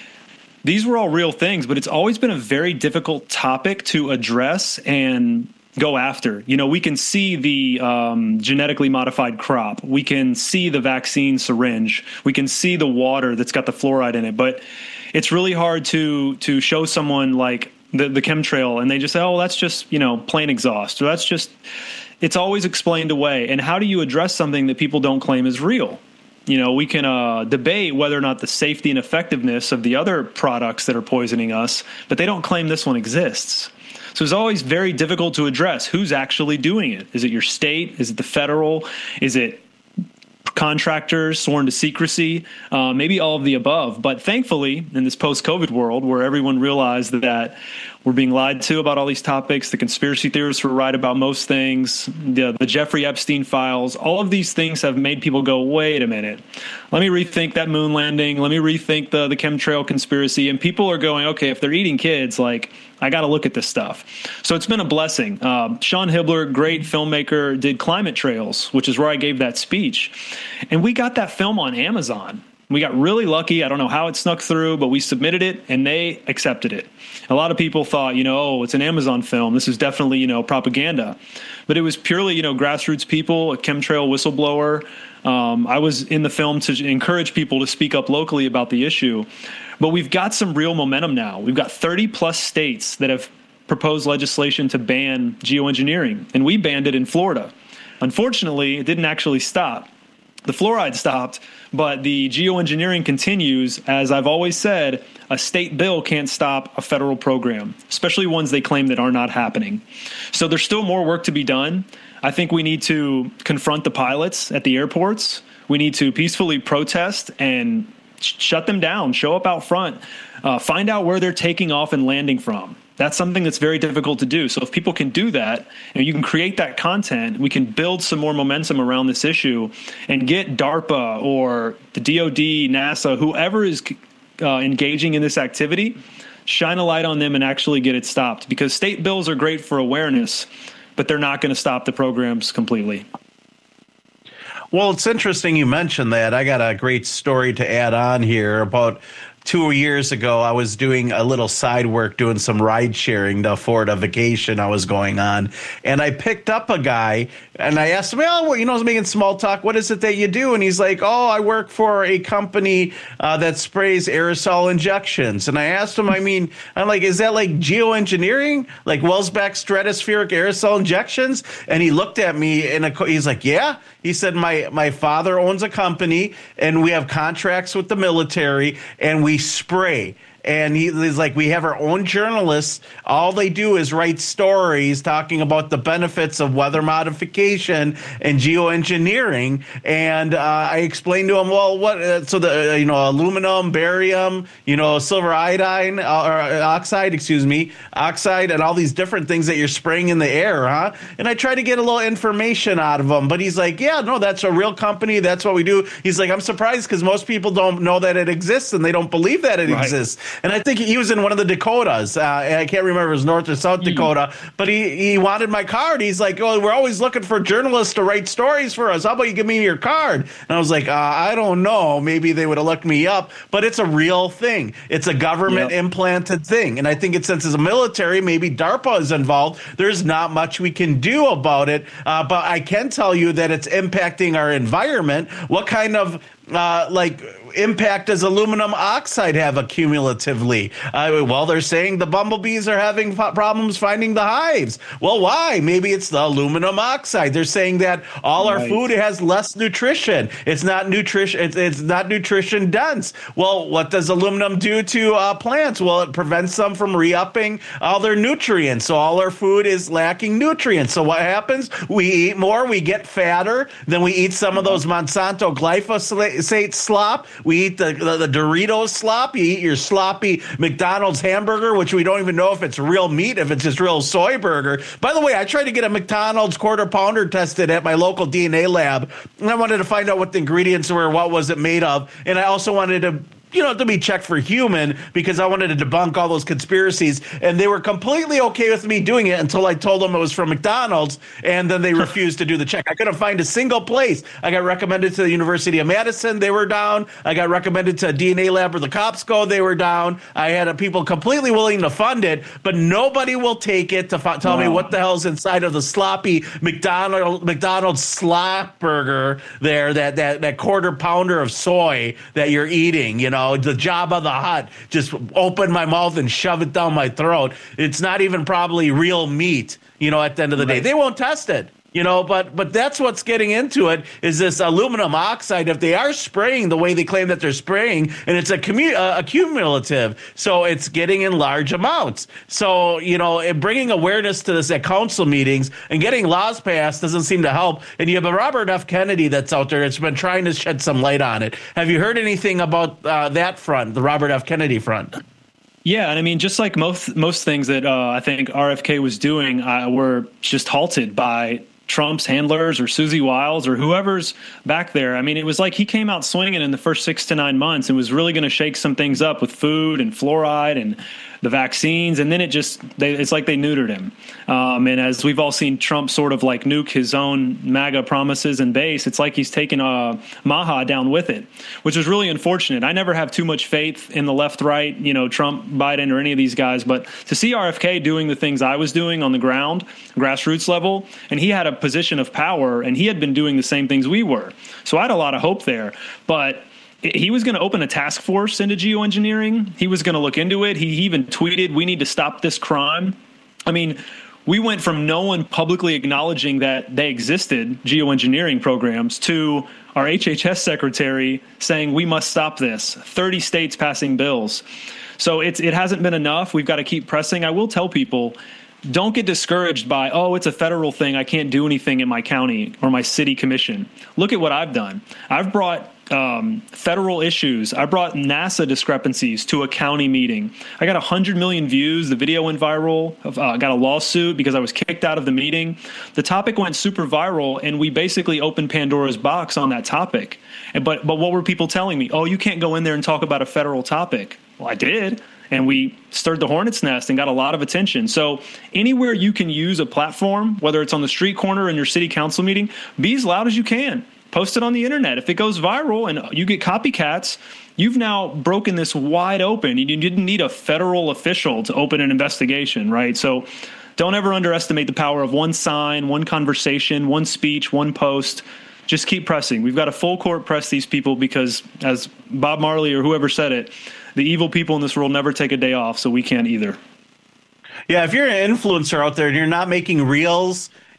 These were all real things, but it's always been a very difficult topic to address and go after. You know, we can see the um, genetically modified crop. We can see the vaccine syringe. We can see the water that's got the fluoride in it. But it's really hard to to show someone like the, the chemtrail and they just say, oh, that's just, you know, plain exhaust. Or that's just, it's always explained away. And how do you address something that people don't claim is real? You know, we can uh, debate whether or not the safety and effectiveness of the other products that are poisoning us, but they don't claim this one exists. So it's always very difficult to address who's actually doing it. Is it your state? Is it the federal? Is it contractors sworn to secrecy? Uh, maybe all of the above. But thankfully, in this post-COVID world where everyone realized that we're being lied to about all these topics, the conspiracy theorists were right about most things, the, the Jeffrey Epstein files, all of these things have made people go, wait a minute, let me rethink that moon landing, let me rethink the, the chemtrail conspiracy. And people are going, okay, if they're eating kids, like, I got to look at this stuff. So it's been a blessing. Uh, Sean Hibbeler, great filmmaker, did Climate Trails, which is where I gave that speech. And we got that film on Amazon. We got really lucky. I don't know how it snuck through, but we submitted it and they accepted it. A lot of people thought, you know, oh, it's an Amazon film. This is definitely, you know, propaganda. But it was purely, you know, grassroots people, a chemtrail whistleblower. Um, I was in the film to encourage people to speak up locally about the issue. But we've got some real momentum now. We've got thirty plus states that have proposed legislation to ban geoengineering, and we banned it in Florida. Unfortunately, it didn't actually stop. The fluoride stopped, but the geoengineering continues. As I've always said, a state bill can't stop a federal program, especially ones they claim that are not happening. So there's still more work to be done. I think we need to confront the pilots at the airports. We need to peacefully protest and sh- shut them down, show up out front, uh, find out where they're taking off and landing from. That's something that's very difficult to do. So if people can do that, and you can create that content, we can build some more momentum around this issue and get DARPA or the D O D, NASA, whoever is uh, engaging in this activity, shine a light on them and actually get it stopped. Because state bills are great for awareness, but they're not going to stop the programs completely. Well, it's interesting you mentioned that. I got a great story to add on here. About two years ago, I was doing a little side work, doing some ride sharing to afford a vacation I was going on. And I picked up a guy and I asked him, well, you know, I was making small talk. What is it that you do? And he's like, oh, I work for a company uh, that sprays aerosol injections. And I asked him, I mean, I'm like, is that like geoengineering? Like Welsbach stratospheric aerosol injections? And he looked at me and he's like, yeah. He said, my, my father owns a company and we have contracts with the military and we spray. And he, he's like, we have our own journalists. All they do is write stories talking about the benefits of weather modification and geoengineering. And uh, I explained to him, well, what? Uh, so the uh, you know aluminum, barium, you know silver iodine uh, or oxide, excuse me, oxide, and all these different things that you're spraying in the air, huh? And I tried to get a little information out of him, but he's like, yeah, no, that's a real company. That's what we do. He's like, I'm surprised because most people don't know that it exists and they don't believe that it right. exists. And I think he was in one of the Dakotas. Uh, I can't remember if it was North or South mm. Dakota, but he, he wanted my card. He's like, oh, we're always looking for journalists to write stories for us. How about you give me your card? And I was like, uh, I don't know. Maybe they would have looked me up, but it's a real thing. It's a government yep. implanted thing. And I think it, since it's a military, maybe DARPA is involved, there's not much we can do about it. Uh, but I can tell you that it's impacting our environment. What kind of uh, like impact does aluminum oxide have accumulatively? Uh, well, they're saying the bumblebees are having f- problems finding the hives. Well, why? Maybe it's the aluminum oxide. They're saying that all right. our food has less nutrition. It's not nutrition. It's, it's not nutrition dense. Well, what does aluminum do to uh, plants? Well, it prevents them from re-upping all their nutrients. So all our food is lacking nutrients. So what happens? We eat more. We get fatter. Then we eat some of those Monsanto glyphosate slop. We eat the, the, the Doritos slop. You eat your sloppy McDonald's hamburger, which we don't even know if it's real meat, if it's just real soy burger. By the way, I tried to get a McDonald's quarter pounder tested at my local D N A lab, and I wanted to find out what the ingredients were, what was it made of, and I also wanted to you know, to be checked for human because I wanted to debunk all those conspiracies. And they were completely okay with me doing it until I told them it was from McDonald's, and then they refused to do the check. I couldn't find a single place. I got recommended to the University of Madison. They were down. I got recommended to a D N A lab where the cops go. They were down. I had a people completely willing to fund it, but nobody will take it to f- tell wow. me what the hell's inside of the sloppy McDonald's, McDonald's slop burger there, that, that, that quarter pounder of soy that you're eating, you know. The Jabba the Hutt, just open my mouth and shove it down my throat. It's not even probably real meat, you know, at the end of the right. day. They won't test it, you know, but but that's what's getting into it is this aluminum oxide. If they are spraying the way they claim that they're spraying, and it's a, commu- uh, a cumulative, so it's getting in large amounts. So, you know, bringing awareness to this at council meetings and getting laws passed doesn't seem to help. And you have a Robert F. Kennedy that's out there that's been trying to shed some light on it. Have you heard anything about uh, that front, the Robert F. Kennedy front? Yeah, and I mean, just like most most things that uh, I think R F K was doing uh, were just halted by Trump's handlers or Susie Wiles or whoever's back there. I mean, it was like he came out swinging in the first six to nine months and was really going to shake some things up with food and fluoride and the vaccines. And then it just, they, it's like they neutered him. Um, and as we've all seen Trump sort of like nuke his own MAGA promises and base, it's like he's taken uh, Maha down with it, which is really unfortunate. I never have too much faith in the left, right, you know, Trump, Biden, or any of these guys. But to see R F K doing the things I was doing on the ground, grassroots level, and he had a position of power and he had been doing the same things we were. So I had a lot of hope there. But he was going to open a task force into geoengineering. He was going to look into it. He even tweeted, we need to stop this crime. I mean, we went from no one publicly acknowledging that they existed, geoengineering programs, to our H H S secretary saying we must stop this. thirty states passing bills. So it's, it hasn't been enough. We've got to keep pressing. I will tell people, don't get discouraged by, oh, it's a federal thing. I can't do anything in my county or my city commission. Look at what I've done. I've brought um, federal issues. I brought NASA discrepancies to a county meeting. I got one hundred million views. The video went viral. I uh, got a lawsuit because I was kicked out of the meeting. The topic went super viral, and we basically opened Pandora's box on that topic. And, but, but what were people telling me? Oh, you can't go in there and talk about a federal topic. Well, I did. And we stirred the hornet's nest and got a lot of attention. So anywhere you can use a platform, whether it's on the street corner in your city council meeting, be as loud as you can. Post it on the internet. If it goes viral and you get copycats, you've now broken this wide open. You didn't need a federal official to open an investigation, right? So don't ever underestimate the power of one sign, one conversation, one speech, one post. Just keep pressing. We've got to full court press these people because, as Bob Marley or whoever said it, the evil people in this world never take a day off, so we can't either. Yeah, if you're an influencer out there and you're not making reels,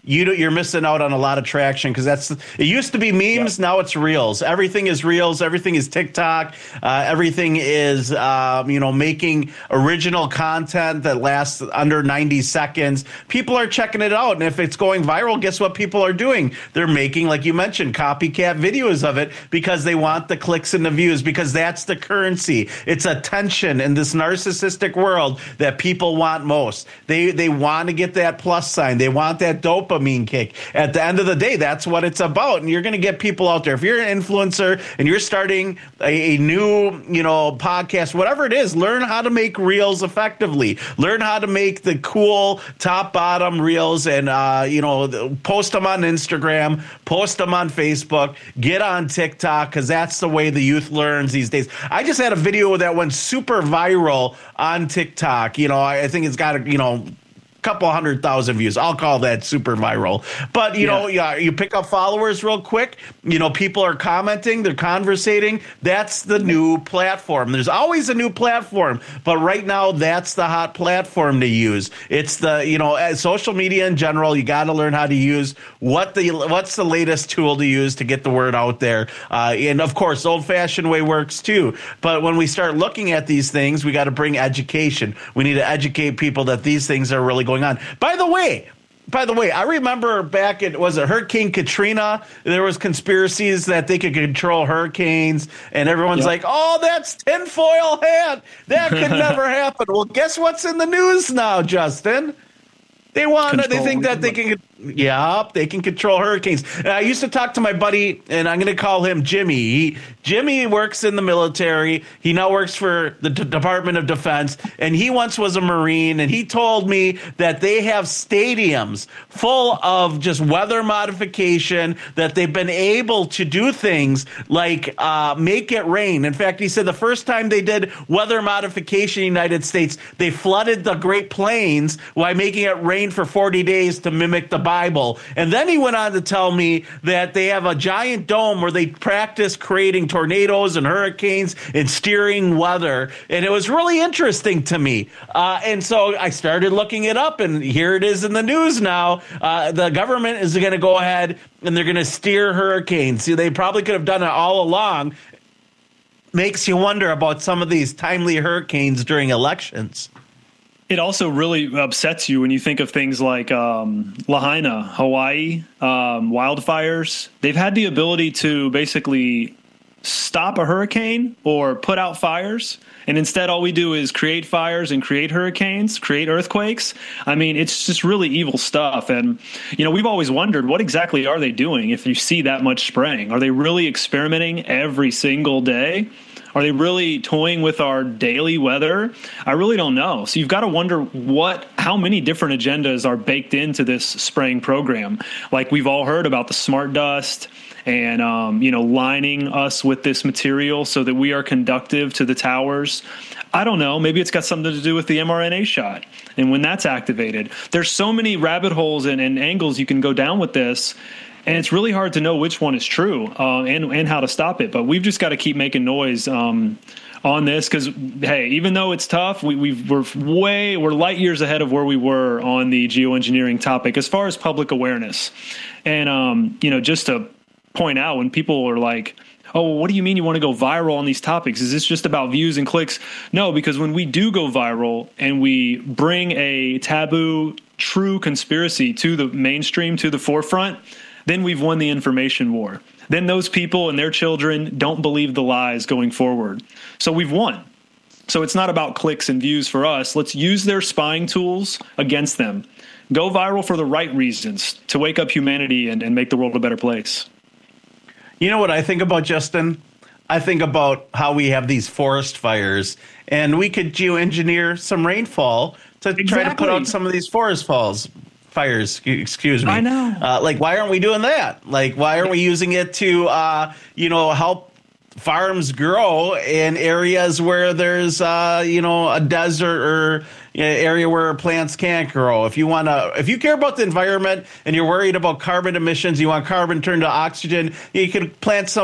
you you're missing out on a lot of traction because that's it used to be memes. Yep. Now it's reels. Everything is reels. Everything is TikTok. Uh, everything is um, you know making original content that lasts under ninety seconds. People are checking it out, and if it's going viral, guess what people are doing? They're making, like you mentioned, copycat videos of it because they want the clicks and the views, because that's the currency. It's attention in this narcissistic world that people want most. They they want to get that plus sign. They want that dopamine kick. At the end of the day, that's what it's about. And you're going to get people out there. If you're an influencer and you're starting a, a new, you know, podcast, whatever it is, learn how to make reels effectively. Learn how to make the cool top bottom reels and, uh, you know, post them on Instagram, post them on Facebook, get on TikTok, because that's the way the youth learns these days. I just had a video that went super viral on TikTok. You know, I, I think it's got, you know, couple hundred thousand views. I'll call that super viral. But, you yeah. know, yeah, you pick up followers real quick. You know, people are commenting, they're conversating. That's the new platform. There's always a new platform, but right now that's the hot platform to use. It's the, you know, as social media in general, you got to learn how to use what the what's the latest tool to use to get the word out there. Uh, and of course, old-fashioned way works too. But when we start looking at these things, we got to bring education. We need to educate people that these things are really going on. By the way, by the way, I remember back at, was it Hurricane Katrina? There was conspiracies that they could control hurricanes, and everyone's yep. like, oh, that's tinfoil hat. That could never happen. Well, guess what's in the news now, Justin? They want. Control. They think that they can. Yeah, they can control hurricanes. And I used to talk to my buddy, and I'm going to call him Jimmy. He, Jimmy works in the military. He now works for the D- Department of Defense, and he once was a Marine. And he told me that they have stadiums full of just weather modification, that they've been able to do things like uh, make it rain. In fact, he said the first time they did weather modification in the United States, they flooded the Great Plains by making it rain for forty days to mimic the Bible. And then he went on to tell me that they have a giant dome where they practice creating tornadoes and hurricanes and steering weather. And it was really interesting to me. Uh, and so I started looking it up, and here it is in the news now. Uh, the government is going to go ahead and they're going to steer hurricanes. See, they probably could have done it all along. Makes you wonder about some of these timely hurricanes during elections. It also really upsets you when you think of things like um, Lahaina, Hawaii, um, wildfires. They've had the ability to basically stop a hurricane or put out fires. And instead, all we do is create fires and create hurricanes, create earthquakes. I mean, it's just really evil stuff. And, you know, we've always wondered, what exactly are they doing if you see that much spraying? Are they really experimenting every single day? Are they really toying with our daily weather? I really don't know. So you've got to wonder what, how many different agendas are baked into this spraying program. Like we've all heard about the smart dust and, um, you know, lining us with this material so that we are conductive to the towers. I don't know. Maybe it's got something to do with the mRNA shot and when that's activated. There's so many rabbit holes and, and angles you can go down with this. And it's really hard to know which one is true uh, and and how to stop it. But we've just got to keep making noise um, on this because, hey, even though it's tough, we, we've, we're way we're light years ahead of where we were on the geoengineering topic as far as public awareness. And um, you know, just to point out, when people are like, "Oh, well, what do you mean you want to go viral on these topics? Is this just about views and clicks?" No, because when we do go viral and we bring a taboo, true conspiracy to the mainstream, to the forefront, then we've won the information war. Then those people and their children don't believe the lies going forward. So we've won. So it's not about clicks and views for us. Let's use their spying tools against them. Go viral for the right reasons, to wake up humanity and, and make the world a better place. You know what I think about, Justin? I think about how we have these forest fires, and we could geoengineer some rainfall to exactly. try to put out some of these forest falls. Fires, excuse me. I know. Uh, like, why aren't we doing that? Like, why aren't we using it to, uh, you know, help farms grow in areas where there's, uh, you know, a desert or area where plants can't grow? If you want to, if you care about the environment and you're worried about carbon emissions, you want carbon turned to oxygen, you could plant some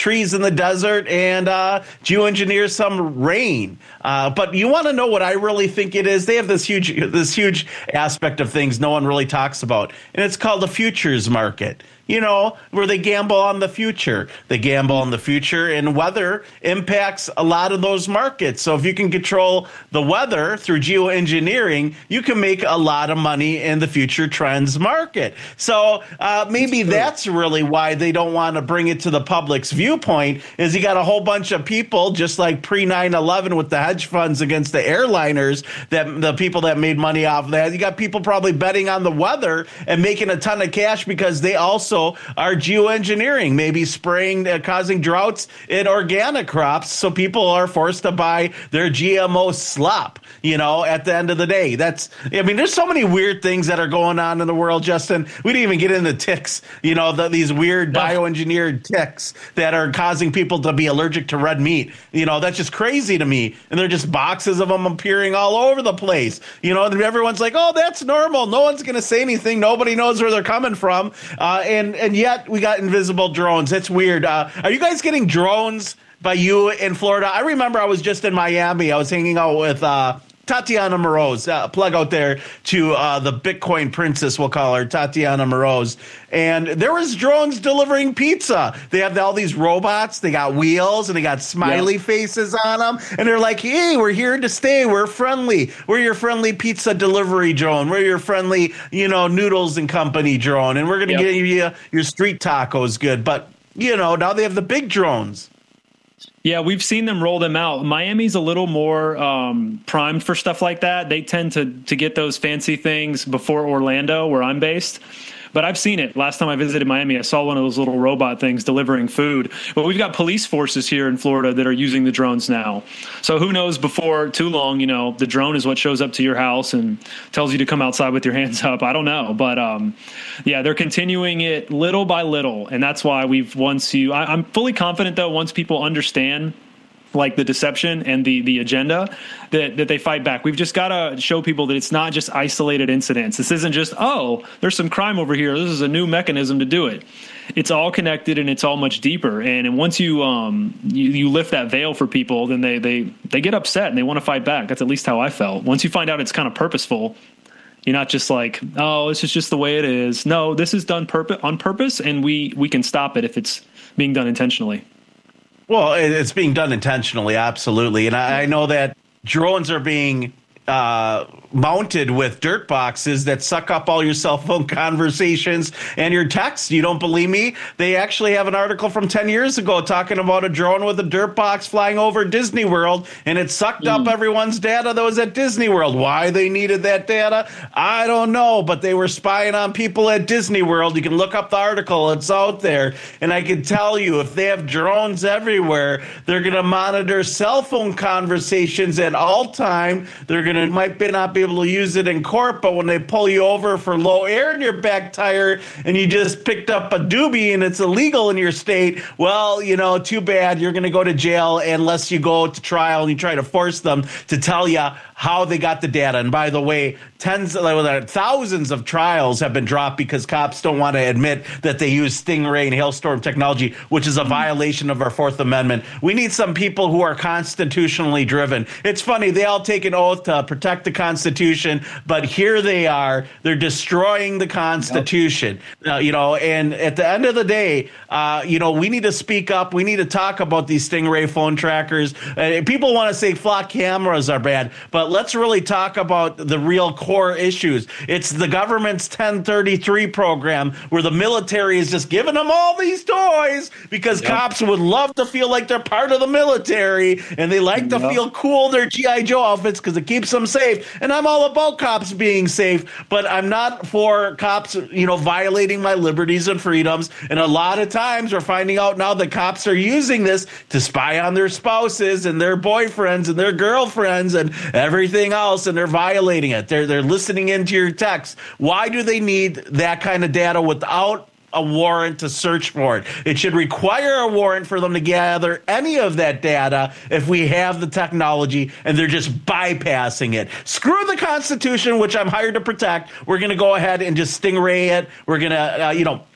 trees in the desert and uh, geoengineer some rain. Uh, but you want to know what I really think it is? They have this huge, this huge aspect of things no one really talks about, and it's called the futures market. You know, where they gamble on the future. They gamble on the future, and weather impacts a lot of those markets. So if you can control the weather through geoengineering, you can make a lot of money in the future trends market. So uh, maybe that's, that's really why they don't want to bring it to the public's viewpoint, is you got a whole bunch of people, just like pre nine eleven with the hedge funds against the airliners, that the people that made money off of that. You got people probably betting on the weather and making a ton of cash because they also are geoengineering, maybe spraying, uh, causing droughts in organic crops, so people are forced to buy their G M O slop, you know, at the end of the day. That's, I mean, there's so many weird things that are going on in the world, Justin. We didn't even get into ticks, you know, the, these weird no. bioengineered ticks that are causing people to be allergic to red meat. You know, that's just crazy to me. And they're just boxes of them appearing all over the place. You know, and everyone's like, oh, that's normal. No one's going to say anything. Nobody knows where they're coming from. Uh, and And yet we got invisible drones. It's weird. Uh, are you guys getting drones by you in Florida? I remember I was just in Miami. I was hanging out with uh, Tatiana Moroz. Uh, plug out there to uh, the Bitcoin princess, we'll call her, Tatiana Moroz. And there was drones delivering pizza. They have all these robots. They got wheels and they got smiley yep. faces on them. And they're like, hey, we're here to stay. We're friendly. We're your friendly pizza delivery drone. We're your friendly, you know, Noodles and Company drone. And we're going to yep. give you your street tacos good. But, you know, now they have the big drones. Yeah, we've seen them roll them out. Miami's a little more um, primed for stuff like that. They tend to to get those fancy things before Orlando, where I'm based. But I've seen it. Last time I visited Miami, I saw one of those little robot things delivering food. But we've got police forces here in Florida that are using the drones now. So who knows, before too long, you know, the drone is what shows up to your house and tells you to come outside with your hands up. I don't know. But, um, yeah, they're continuing it little by little. And that's why we've once you I, I'm fully confident, though, once people understand like the deception and the the agenda, that, that they fight back. We've just got to show people that it's not just isolated incidents. This isn't just, oh, there's some crime over here. This is a new mechanism to do it. It's all connected and it's all much deeper. And, and once you, um, you you lift that veil for people, then they, they, they get upset and they want to fight back. That's at least how I felt. Once you find out it's kind of purposeful, you're not just like, oh, this is just the way it is. No, this is done purpo- on purpose, and we, we can stop it if it's being done intentionally. Well, it's being done intentionally, absolutely. And I know that drones are being uh, mounted with dirt boxes that suck up all your cell phone conversations and your texts. You don't believe me? They actually have an article from ten years ago talking about a drone with a dirt box flying over Disney World, and it sucked mm. up everyone's data that was at Disney World. Why they needed that data, I don't know, but they were spying on people at Disney World. You can look up the article. It's out there. And I can tell you, if they have drones everywhere, they're going to monitor cell phone conversations at all time. They're going to might be not be able to use it in court, but when they pull you over for low air in your back tire and you just picked up a doobie and it's illegal in your state, well, you know, too bad. You're going to go to jail unless you go to trial and you try to force them to tell you how they got the data. And by the way, tens, thousands of trials have been dropped because cops don't want to admit that they use Stingray and Hailstorm technology, which is a violation of our Fourth Amendment. We need some people who are constitutionally driven. It's funny, they all take an oath to protect the Constitution, but here they are. They're destroying the Constitution. Yep. Uh, you know, and at the end of the day, uh, you know, we need to speak up. We need to talk about these Stingray phone trackers. Uh, people want to say flock cameras are bad, but let's really talk about the real core issues. It's the government's ten thirty-three program where the military is just giving them all these toys because yep. cops would love to feel like they're part of the military and they like to yep. feel cool in their G I Joe outfits because it keeps them safe. And I'm all about cops being safe, but I'm not for cops, you know, violating my liberties and freedoms. And a lot of times we're finding out now that cops are using this to spy on their spouses and their boyfriends and their girlfriends and everything else, and they're violating it. They're they're listening into your texts. Why do they need that kind of data without a warrant to search for it? It should require a warrant for them to gather any of that data if we have the technology, and they're just bypassing it. Screw the Constitution, which I'm hired to protect. We're going to go ahead and just Stingray it. We're going to, uh, you know,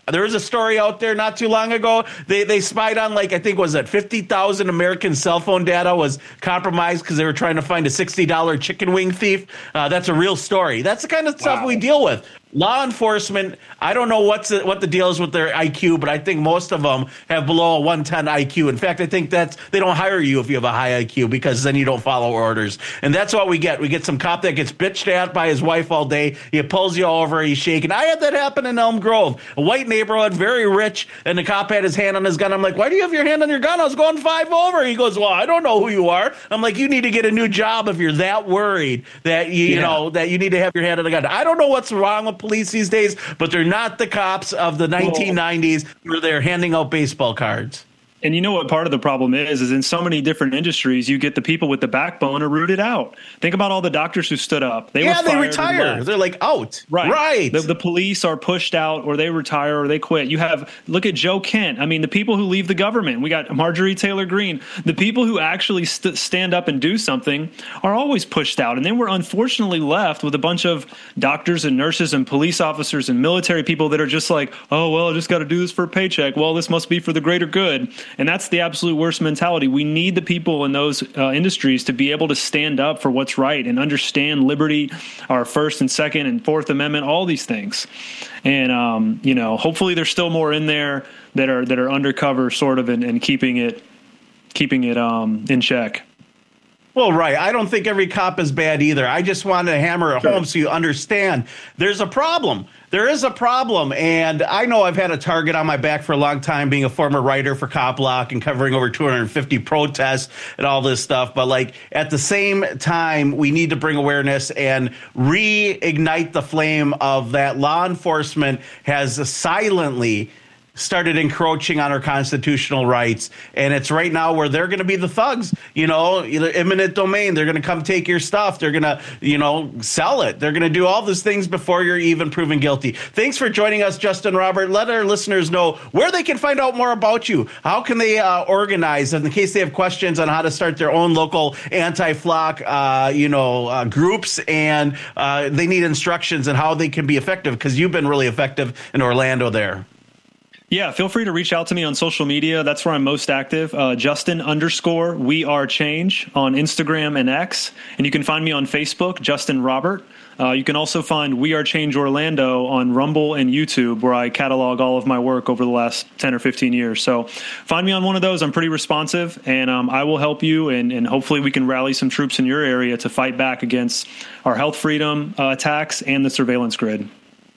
There was a story out there not too long ago. They they spied on, like, I think, was it fifty thousand American cell phone data was compromised because they were trying to find a sixty dollar chicken wing thief. Uh, that's a real story. That's the kind of stuff Wow. we deal with. Law enforcement, I don't know what's the, what the deal is with their I Q, but I think most of them have below a one ten I Q. In fact, I think that's they don't hire you if you have a high I Q because then you don't follow orders. And that's what we get. We get some cop that gets bitched at by his wife all day. He pulls you over. He's shaking. I had that happen in Elm Grove, a white neighborhood, very rich, and the cop had his hand on his gun. I'm like, why do you have your hand on your gun? I was going five over. He goes, well, I don't know who you are. I'm like, you need to get a new job if you're that worried that you, you Yeah. know that you need to have your hand on the gun. I don't know what's wrong with police these days, but they're not the cops of the nineteen nineties where they're handing out baseball cards. And you know what part of the problem is, is in so many different industries, you get the people with the backbone are rooted out. Think about all the doctors who stood up. They yeah, were they fired retire. and left. They're like out. Right. Right. The, the police are pushed out, or they retire, or they quit. You have, look at Joe Kent. I mean, the people who leave the government. We got Marjorie Taylor Greene. The people who actually st- stand up and do something are always pushed out. And then we're unfortunately left with a bunch of doctors and nurses and police officers and military people that are just like, oh, well, I just got to do this for a paycheck. Well, this must be for the greater good. And that's the absolute worst mentality. We need the people in those uh, industries to be able to stand up for what's right and understand liberty, our First and Second and Fourth Amendment, all these things. And um, you know, hopefully, there's still more in there that are that are undercover, sort of, and, and keeping it keeping it um, in check. Well, right. I don't think every cop is bad either. I just wanted to hammer it home so you understand there's a problem. There is a problem. And I know I've had a target on my back for a long time, being a former writer for Cop Block and covering over two hundred fifty protests and all this stuff. But like at the same time, we need to bring awareness and reignite the flame of that law enforcement has silently started encroaching on our constitutional rights. And it's right now where they're going to be the thugs, you know, either eminent domain. They're going to come take your stuff. They're going to, you know, sell it. They're going to do all these things before you're even proven guilty. Thanks for joining us, Justin Robert. Let our listeners know where they can find out more about you. How can they uh, organize in case they have questions on how to start their own local anti-flock, uh, you know, uh, groups, and uh, they need instructions on how they can be effective, because you've been really effective in Orlando there. Yeah, feel free to reach out to me on social media. That's where I'm most active. Uh, Justin underscore We Are Change on Instagram and X. And you can find me on Facebook, Justin Robert. Uh, you can also find We Are Change Orlando on Rumble and YouTube, where I catalog all of my work over the last ten or fifteen years. So find me on one of those. I'm pretty responsive, and um, I will help you. And, and hopefully we can rally some troops in your area to fight back against our health freedom uh, attacks and the surveillance grid.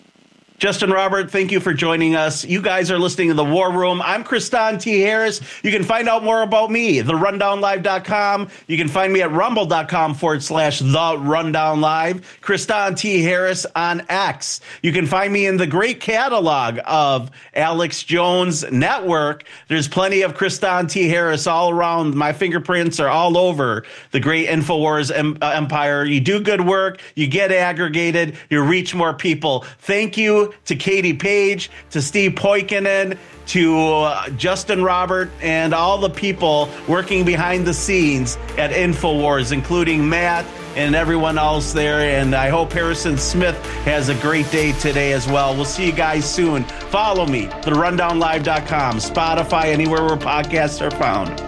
Justin Robert, thank you for joining us. You guys are listening to The War Room. I'm Kristan T. Harris. You can find out more about me, the rundown live dot com. You can find me at rumble.com forward slash The Rundown Live. Kristan T. Harris on X. You can find me in the great catalog of Alex Jones Network. There's plenty of Kristan T. Harris all around. My fingerprints are all over the great InfoWars em- uh, empire. You do good work. You get aggregated. You reach more people. Thank you to Katie Page, to Steve Poikinen, to uh, Justin Robert, and all the people working behind the scenes at InfoWars, including Matt and everyone else there. And I hope Harrison Smith has a great day today as well. We'll see you guys soon. Follow me, the rundown live dot com, Spotify, anywhere where podcasts are found.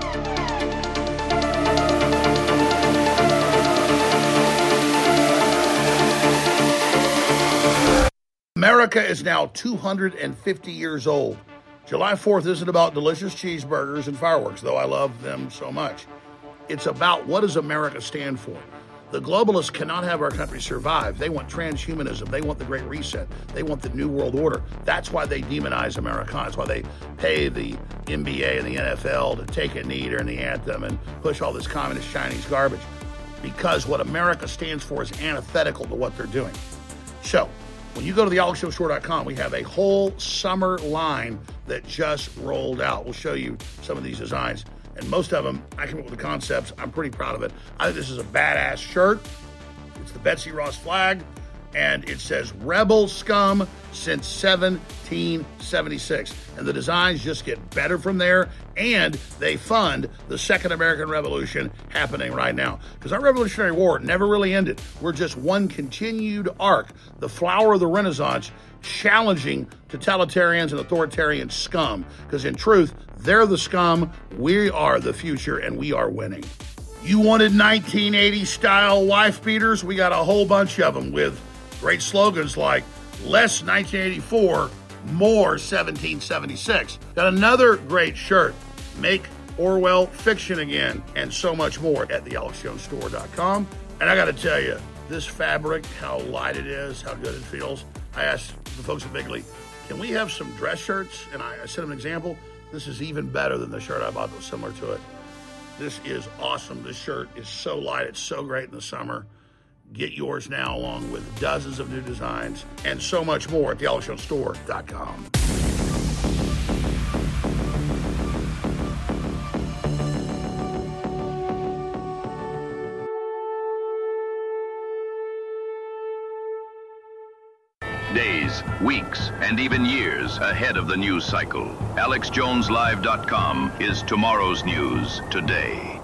America is now two hundred fifty years old. July fourth isn't about delicious cheeseburgers and fireworks, though I love them so much. It's about what does America stand for. The globalists cannot have our country survive. They want transhumanism. They want the Great Reset. They want the New World Order. That's why they demonize Americana. That's why they pay the N B A and the N F L to take a knee during the anthem and push all this communist Chinese garbage. Because what America stands for is antithetical to what they're doing. So, when you go to the alex jones store dot com, we have a whole summer line that just rolled out. We'll show you some of these designs. And most of them, I came up with the concepts. I'm pretty proud of it. I think this is a badass shirt. It's the Betsy Ross flag. and it says Rebel Scum since seventeen seventy-six. And the designs just get better from there, and they fund the Second American Revolution happening right now. Because our Revolutionary War never really ended. We're just one continued arc, the flower of the Renaissance, challenging totalitarians and authoritarian scum. Because in truth, they're the scum, we are the future, and we are winning. You wanted nineteen eighties style wife beaters? We got a whole bunch of them with great slogans like less nineteen eighty-four, more seventeen seventy-six. Got another great shirt, Make Orwell Fiction Again, and so much more at the alex jones store dot com. And I got to tell you, this fabric, how light it is, how good it feels. I asked the folks at Bigley, can we have some dress shirts? And I, I sent them an example. This is even better than the shirt I bought that was similar to it. This is awesome. This shirt is so light. It's so great in the summer. Get yours now, along with dozens of new designs and so much more at the alex jones store dot com. Days, weeks, and even years ahead of the news cycle. alex jones live dot com is tomorrow's news today.